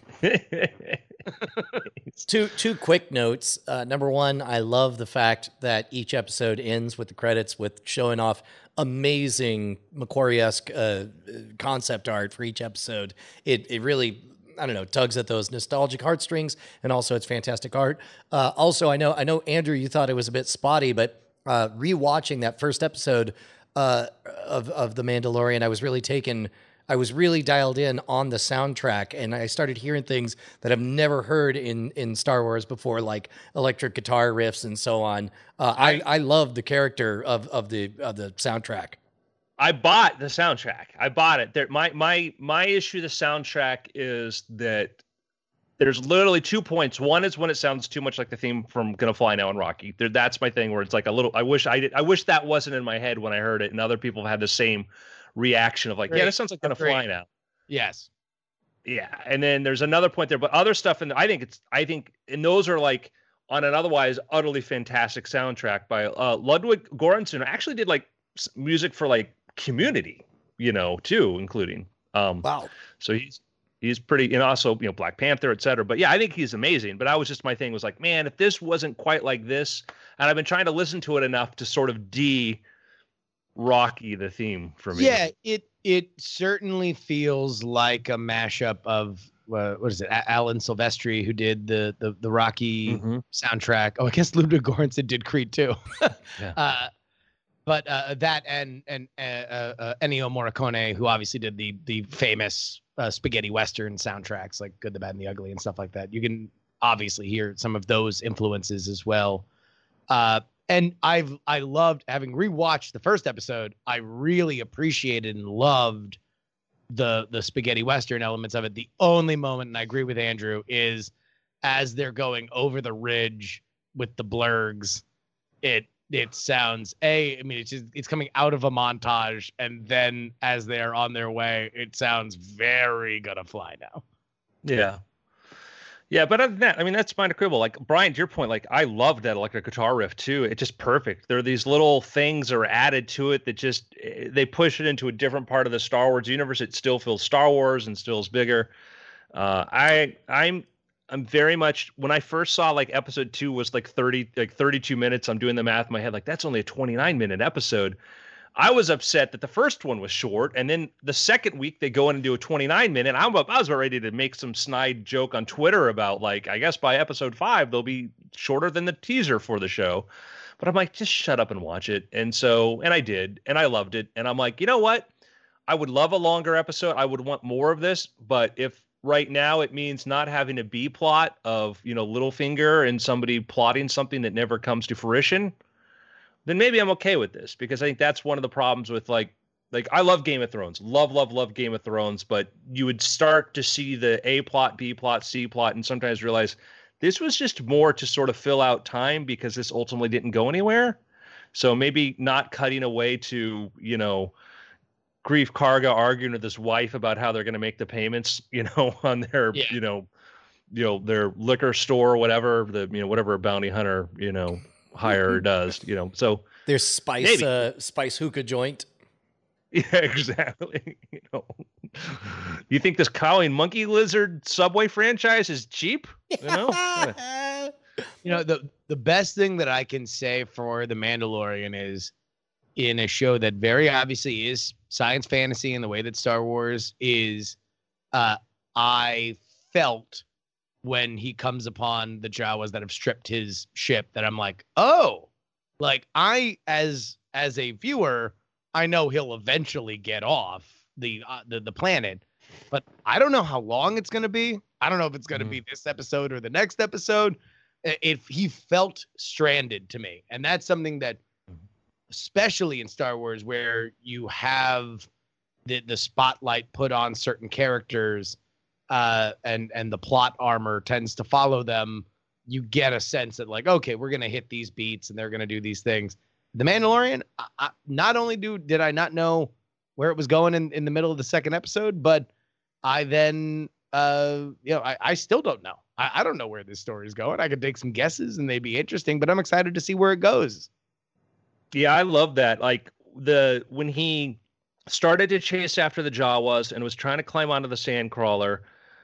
two two quick notes. Uh, number one, I love the fact that each episode ends with the credits with showing off amazing Macquarie-esque uh, concept art for each episode. It it really, I don't know, tugs at those nostalgic heartstrings, and also it's fantastic art. Uh, also, I know I know Andrew, you thought it was a bit spotty, but uh, rewatching that first episode uh, of of The Mandalorian, I was really taken. I was really dialed in on the soundtrack, and I started hearing things that I've never heard in, in Star Wars before, like electric guitar riffs and so on. Uh, I I love the character of of the of the soundtrack. I bought the soundtrack. I bought it. There, my my my issue with the soundtrack is that there's literally two points. One is when it sounds too much like the theme from Gonna Fly Now and Rocky. There, that's my thing, where it's like a little. I wish I did. I wish that wasn't in my head when I heard it, and other people have had the same reaction of like, Great. yeah, this sounds like Gonna Great. Fly Now. Yes. Yeah, and then there's another point there, but other stuff, and I think it's, I think, and those are like on an otherwise utterly fantastic soundtrack by uh, Ludwig Göransson. Actually, did like music for like Community, you know, too, including. Um, wow. So he's he's pretty, and also you know Black Panther, et cetera. But yeah, I think he's amazing. But I was just my thing was like, man, if this wasn't quite like this, and I've been trying to listen to it enough to sort of de. Rocky the theme for me. Yeah, it it certainly feels like a mashup of uh, what is it? A- Alan Silvestri, who did the the the Rocky mm-hmm. soundtrack. Oh, I guess Ludwig Göransson did Creed too. yeah. uh, but uh, that and and uh, uh, Ennio Morricone, who obviously did the the famous uh, spaghetti western soundtracks like Good, the Bad, and the Ugly and stuff like that. You can obviously hear some of those influences as well. Uh, And I've I loved having rewatched the first episode. I really appreciated and loved the the spaghetti western elements of it. The only moment, and I agree with Andrew, is as they're going over the ridge with the blurgs. It it sounds a. I mean, it's just, it's coming out of a montage, and then as they're on their way, it sounds very Gonna Fly Now. Yeah. Yeah, but other than that, I mean, that's minor quibble. Like, Brian, to your point, like, I loved that electric guitar riff, too. It's just perfect. There are these little things that are added to it that just, they push it into a different part of the Star Wars universe. It still feels Star Wars and still is bigger. Uh, I, I'm, I'm very much, when I first saw, like, episode two was, like, thirty, like, thirty-two minutes. I'm doing the math in my head. Like, that's only a twenty-nine minute episode. I was upset that the first one was short, and then the second week they go in and do a twenty-nine minute. I'm I was about ready to make some snide joke on Twitter about like, I guess by episode five they'll be shorter than the teaser for the show. But I'm like, just shut up and watch it. And so, and I did, and I loved it. And I'm like, you know what? I would love a longer episode. I would want more of this. But if right now it means not having a B plot of, you know, Littlefinger and somebody plotting something that never comes to fruition, then maybe I'm okay with this, because I think that's one of the problems with like, like I love Game of Thrones, love, love, love Game of Thrones, but you would start to see the A plot, B plot, C plot, and sometimes realize this was just more to sort of fill out time because this ultimately didn't go anywhere. So maybe not cutting away to, you know, Grief Karga arguing with his wife about how they're going to make the payments, you know, on their, yeah. you know, you know, their liquor store or whatever, the, you know, whatever a bounty hunter, you know, hire does, you know, so there's spice uh spice hookah joint. Yeah, exactly. You know, you think this Cowling Monkey Lizard Subway franchise is cheap? You know, yeah. You know, the the best thing that I can say for The Mandalorian is, in a show that very obviously is science fantasy in the way that Star Wars is, uh I felt when he comes upon the Jawas that have stripped his ship, that I'm like, oh, like I, as, as a viewer, I know he'll eventually get off the, uh, the, the planet, but I don't know how long it's going to be. I don't know if it's going to mm-hmm. be this episode or the next episode. If he felt stranded to me. And that's something that, especially in Star Wars, where you have the, the spotlight put on certain characters, Uh, and and the plot armor tends to follow them, you get a sense that like, okay, we're going to hit these beats and they're going to do these things. The Mandalorian, I, I, not only do did I not know where it was going in, in the middle of the second episode, but I then, uh, you know, I, I still don't know. I, I don't know where this story is going. I could take some guesses and they'd be interesting, but I'm excited to see where it goes. Yeah, I love that. Like the when he started to chase after the Jawas and was trying to climb onto the Sandcrawler,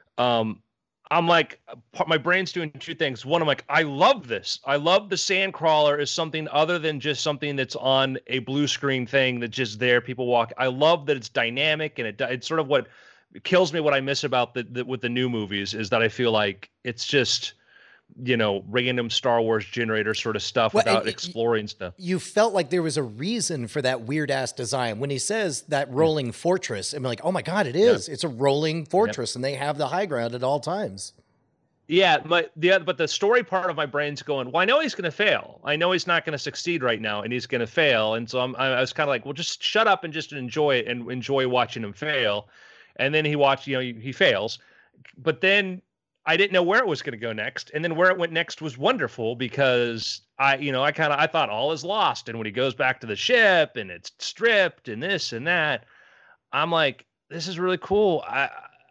um, I'm like, my brain's doing two things. One, I'm like, I love this. I love the Sandcrawler as something other than just something that's on a blue screen thing that's just there. People walk. I love that it's dynamic, and it it's sort of what kills me. What I miss about the, the with the new movies is that I feel like it's just, you know, random Star Wars generator sort of stuff Well, without and- exploring stuff. You felt like there was a reason for that weird ass design. When he says that rolling fortress, I'm like, oh my God, it is. It's a rolling fortress, and they have the high ground at all times. Yeah, but the but the story part of my brain's going, well, I know he's going to fail. I know he's not going to succeed right now, and he's going to fail. And so I'm, I was kind of like, well, just shut up and just enjoy it and enjoy watching him fail. And then he watched, you know, he, he fails. But then I didn't know where it was going to go next. And then where it went next was wonderful because I, you know, I kind of, I thought all is lost. And when he goes back to the ship and it's stripped and this and that, I'm like, this is really cool. I,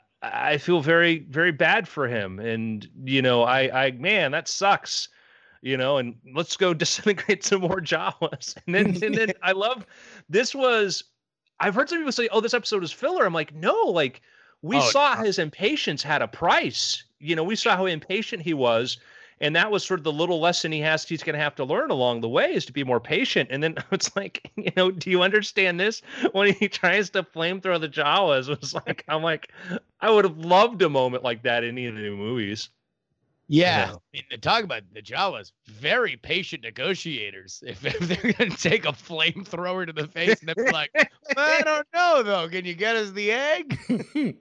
I feel very, very bad for him. And, you know, I, I, man, that sucks, you know, and let's go disintegrate some more Jawas. And then, and then I love, this was, I've heard some people say, oh, this episode is filler. I'm like, no, like we Oh, saw his impatience had a price. You know, we saw how impatient he was. And that was sort of the little lesson he has, he's going to have to learn along the way is to be more patient. And then it's like, you know, do you understand this? When he tries to flamethrow the Jawas, it was like, I'm like, I would have loved a moment like that in any of the new movies. Yeah. Yeah. I mean, to talk about the Jawas, very patient negotiators. If, if they're going to take a flamethrower to the face and they're like, I don't know, though. Can you get us the egg?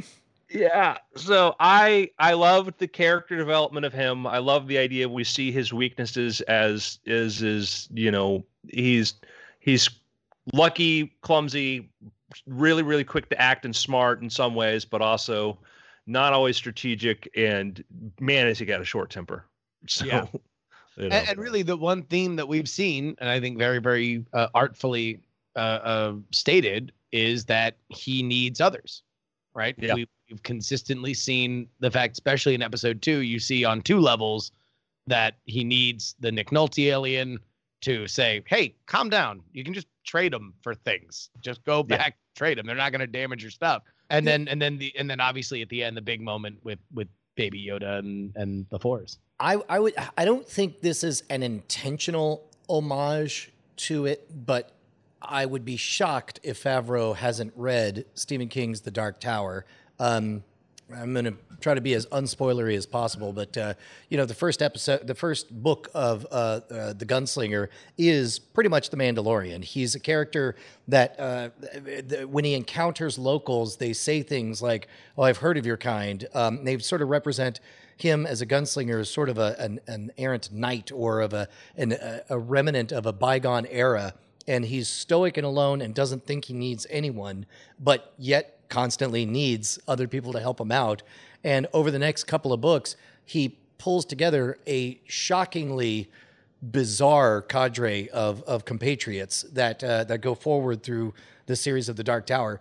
Yeah. So I I loved the character development of him. I love the idea we see his weaknesses as is is you know he's he's lucky, clumsy, really really quick to act and smart in some ways, but also not always strategic. And man, has he got a short temper. So, Yeah. you know. And, and really, the one theme that we've seen, and I think very, very uh, artfully uh, uh, stated, is that he needs others, right? Yeah. We, we've consistently seen the fact, especially in episode two, you see on two levels that he needs the Nick Nolte alien to say, hey, calm down. You can just trade them for things. Just go Yeah. back, trade them. They're not going to damage your stuff. And then, and then the, and then obviously at the end, the big moment with, with Baby Yoda and, and the Force. I, I would I don't think this is an intentional homage to it, but I would be shocked if Favreau hasn't read Stephen King's The Dark Tower. Um, I'm going to try to be as unspoilery as possible, but uh, you know, the first episode, the first book of uh, uh, The Gunslinger is pretty much the Mandalorian. He's a character that uh, th- th- when he encounters locals, they say things like, "Oh, I've heard of your kind." Um, they sort of represent him as a gunslinger as sort of a, an, an errant knight or of a, an, a remnant of a bygone era. And he's stoic and alone and doesn't think he needs anyone, but yet constantly needs other people to help him out. And over the next couple of books, he pulls together a shockingly bizarre cadre of, of compatriots that uh, that go forward through the series of The Dark Tower.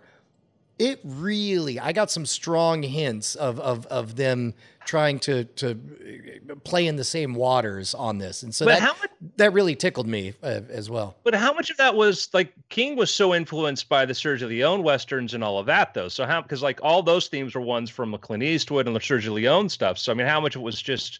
It really, I got some strong hints of of of them trying to to play in the same waters on this, and so But that how much- that really tickled me uh, as well. But how much of that was like King was so influenced by the Sergio Leone westerns and all of that, though? So how, because like all those themes were ones from Clint Eastwood and the Sergio Leone stuff. So I mean, how much of it was just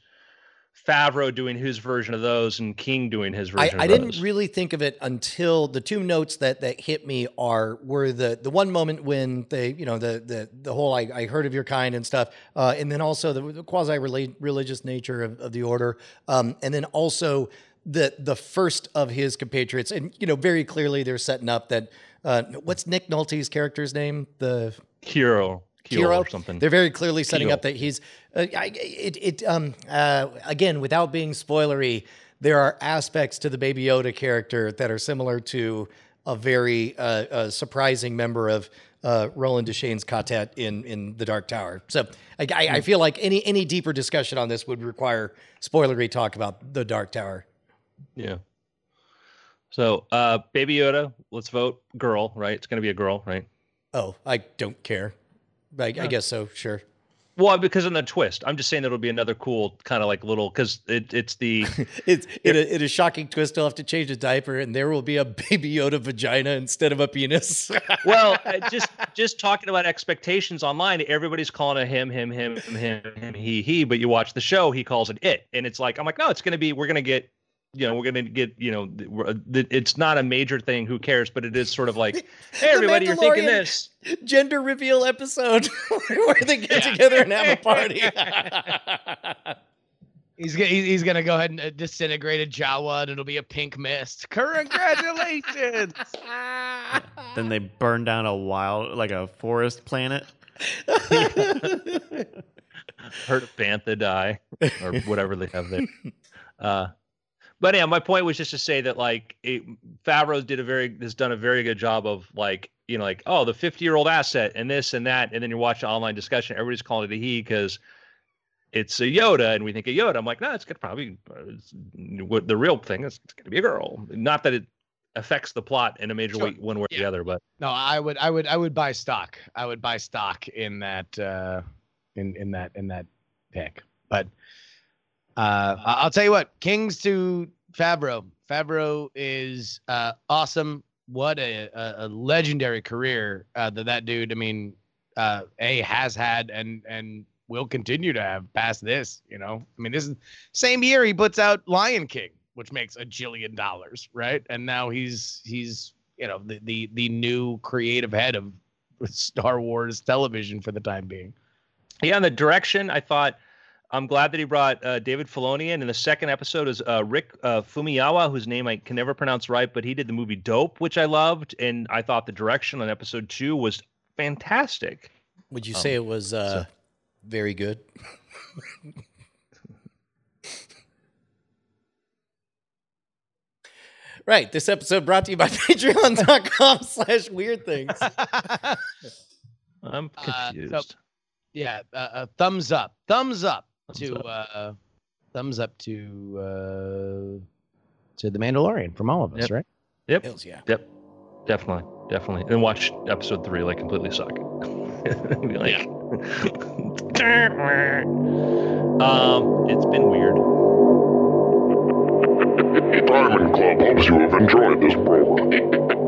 Favreau doing his version of those and King doing his I, version I of didn't those? really think of it until the two notes that that hit me are were the the one moment when they you know the the the whole I, I heard of your kind and stuff, uh, and then also the, the quasi religious nature of, of the order, um, and then also the the first of his compatriots, and you know very clearly they're setting up that uh, what's Nick Nolte's character's name, the Hero. Kilo or something. They're very clearly setting Kilo. up that he's uh, I, it it um uh again without being spoilery, there are aspects to the Baby Yoda character that are similar to a very uh, uh surprising member of uh Roland Deschain's quartet in in The Dark Tower. So I, I, I feel like any any deeper discussion on this would require spoilery talk about The Dark Tower. Yeah. So, uh, Baby Yoda, let's vote girl, right? It's going to be a girl, right? Oh, I don't care. I, I guess so. Sure. Well, because of the twist. I'm just saying it'll be another cool kind of like little, because it, it's the... it's in a, in a shocking twist. I'll have to change the diaper, and there will be a Baby Yoda vagina instead of a penis. Well, uh, just just talking about expectations online, everybody's calling it him, him, him, him, him, he, he. But you watch the show, he calls it it, and it's like I'm like, no, it's going to be. We're going to get, you know, we're going to get, you know, it's not a major thing. Who cares? But it is sort of like, hey, everybody, you're thinking this gender reveal episode where they get yeah. together and have a party. He's gonna he's gonna go ahead and uh, disintegrate a Jawa, and it'll be a pink mist. Congratulations! Then they burn down a wild, like a forest planet. Heard a bantha die or whatever they have there. Uh, but yeah, my point was just to say that like it, Favreau did a very has done a very good job of like you know like oh the fifty year old asset and this and that, and then you watch the online discussion, everybody's calling it a he because it's a Yoda, and we think a Yoda. I'm like, no, it's gonna probably it's, what the real thing is. It's gonna be a girl. Not that it affects the plot in a major sure. way, one way or yeah. the other. But no, I would, I would, I would buy stock. I would buy stock in that, uh, in in that in that pick. But uh, I'll tell you what, Kings to Favreau. Favreau is uh, awesome. What a, a, a legendary career uh, that that dude. I mean, uh, a has had and and. will continue to have past this, you know. I mean, this is same year he puts out Lion King, which makes a jillion dollars, right? And now he's he's you know the the the new creative head of Star Wars television for the time being. Yeah, and the direction, I thought I'm glad that he brought uh, David Filoni in. And the second episode is uh, Rick uh, Fumiyawa, whose name I can never pronounce right, but he did the movie Dope, which I loved, and I thought the direction on episode two was fantastic. Would you um, say it was? Uh... So, very good. Right. This episode brought to you by patreon.com slash weird things. I'm confused. Uh, so, yeah. Uh, uh, thumbs up. Thumbs up thumbs to up. Uh, thumbs up to uh, to The Mandalorian from all of us, yep. right? Yep. Hills, yeah. Yep. Definitely. Definitely. And watch episode three like completely suck. Be like, yeah. um, it's been weird. Diamond Club hopes you have enjoyed this program.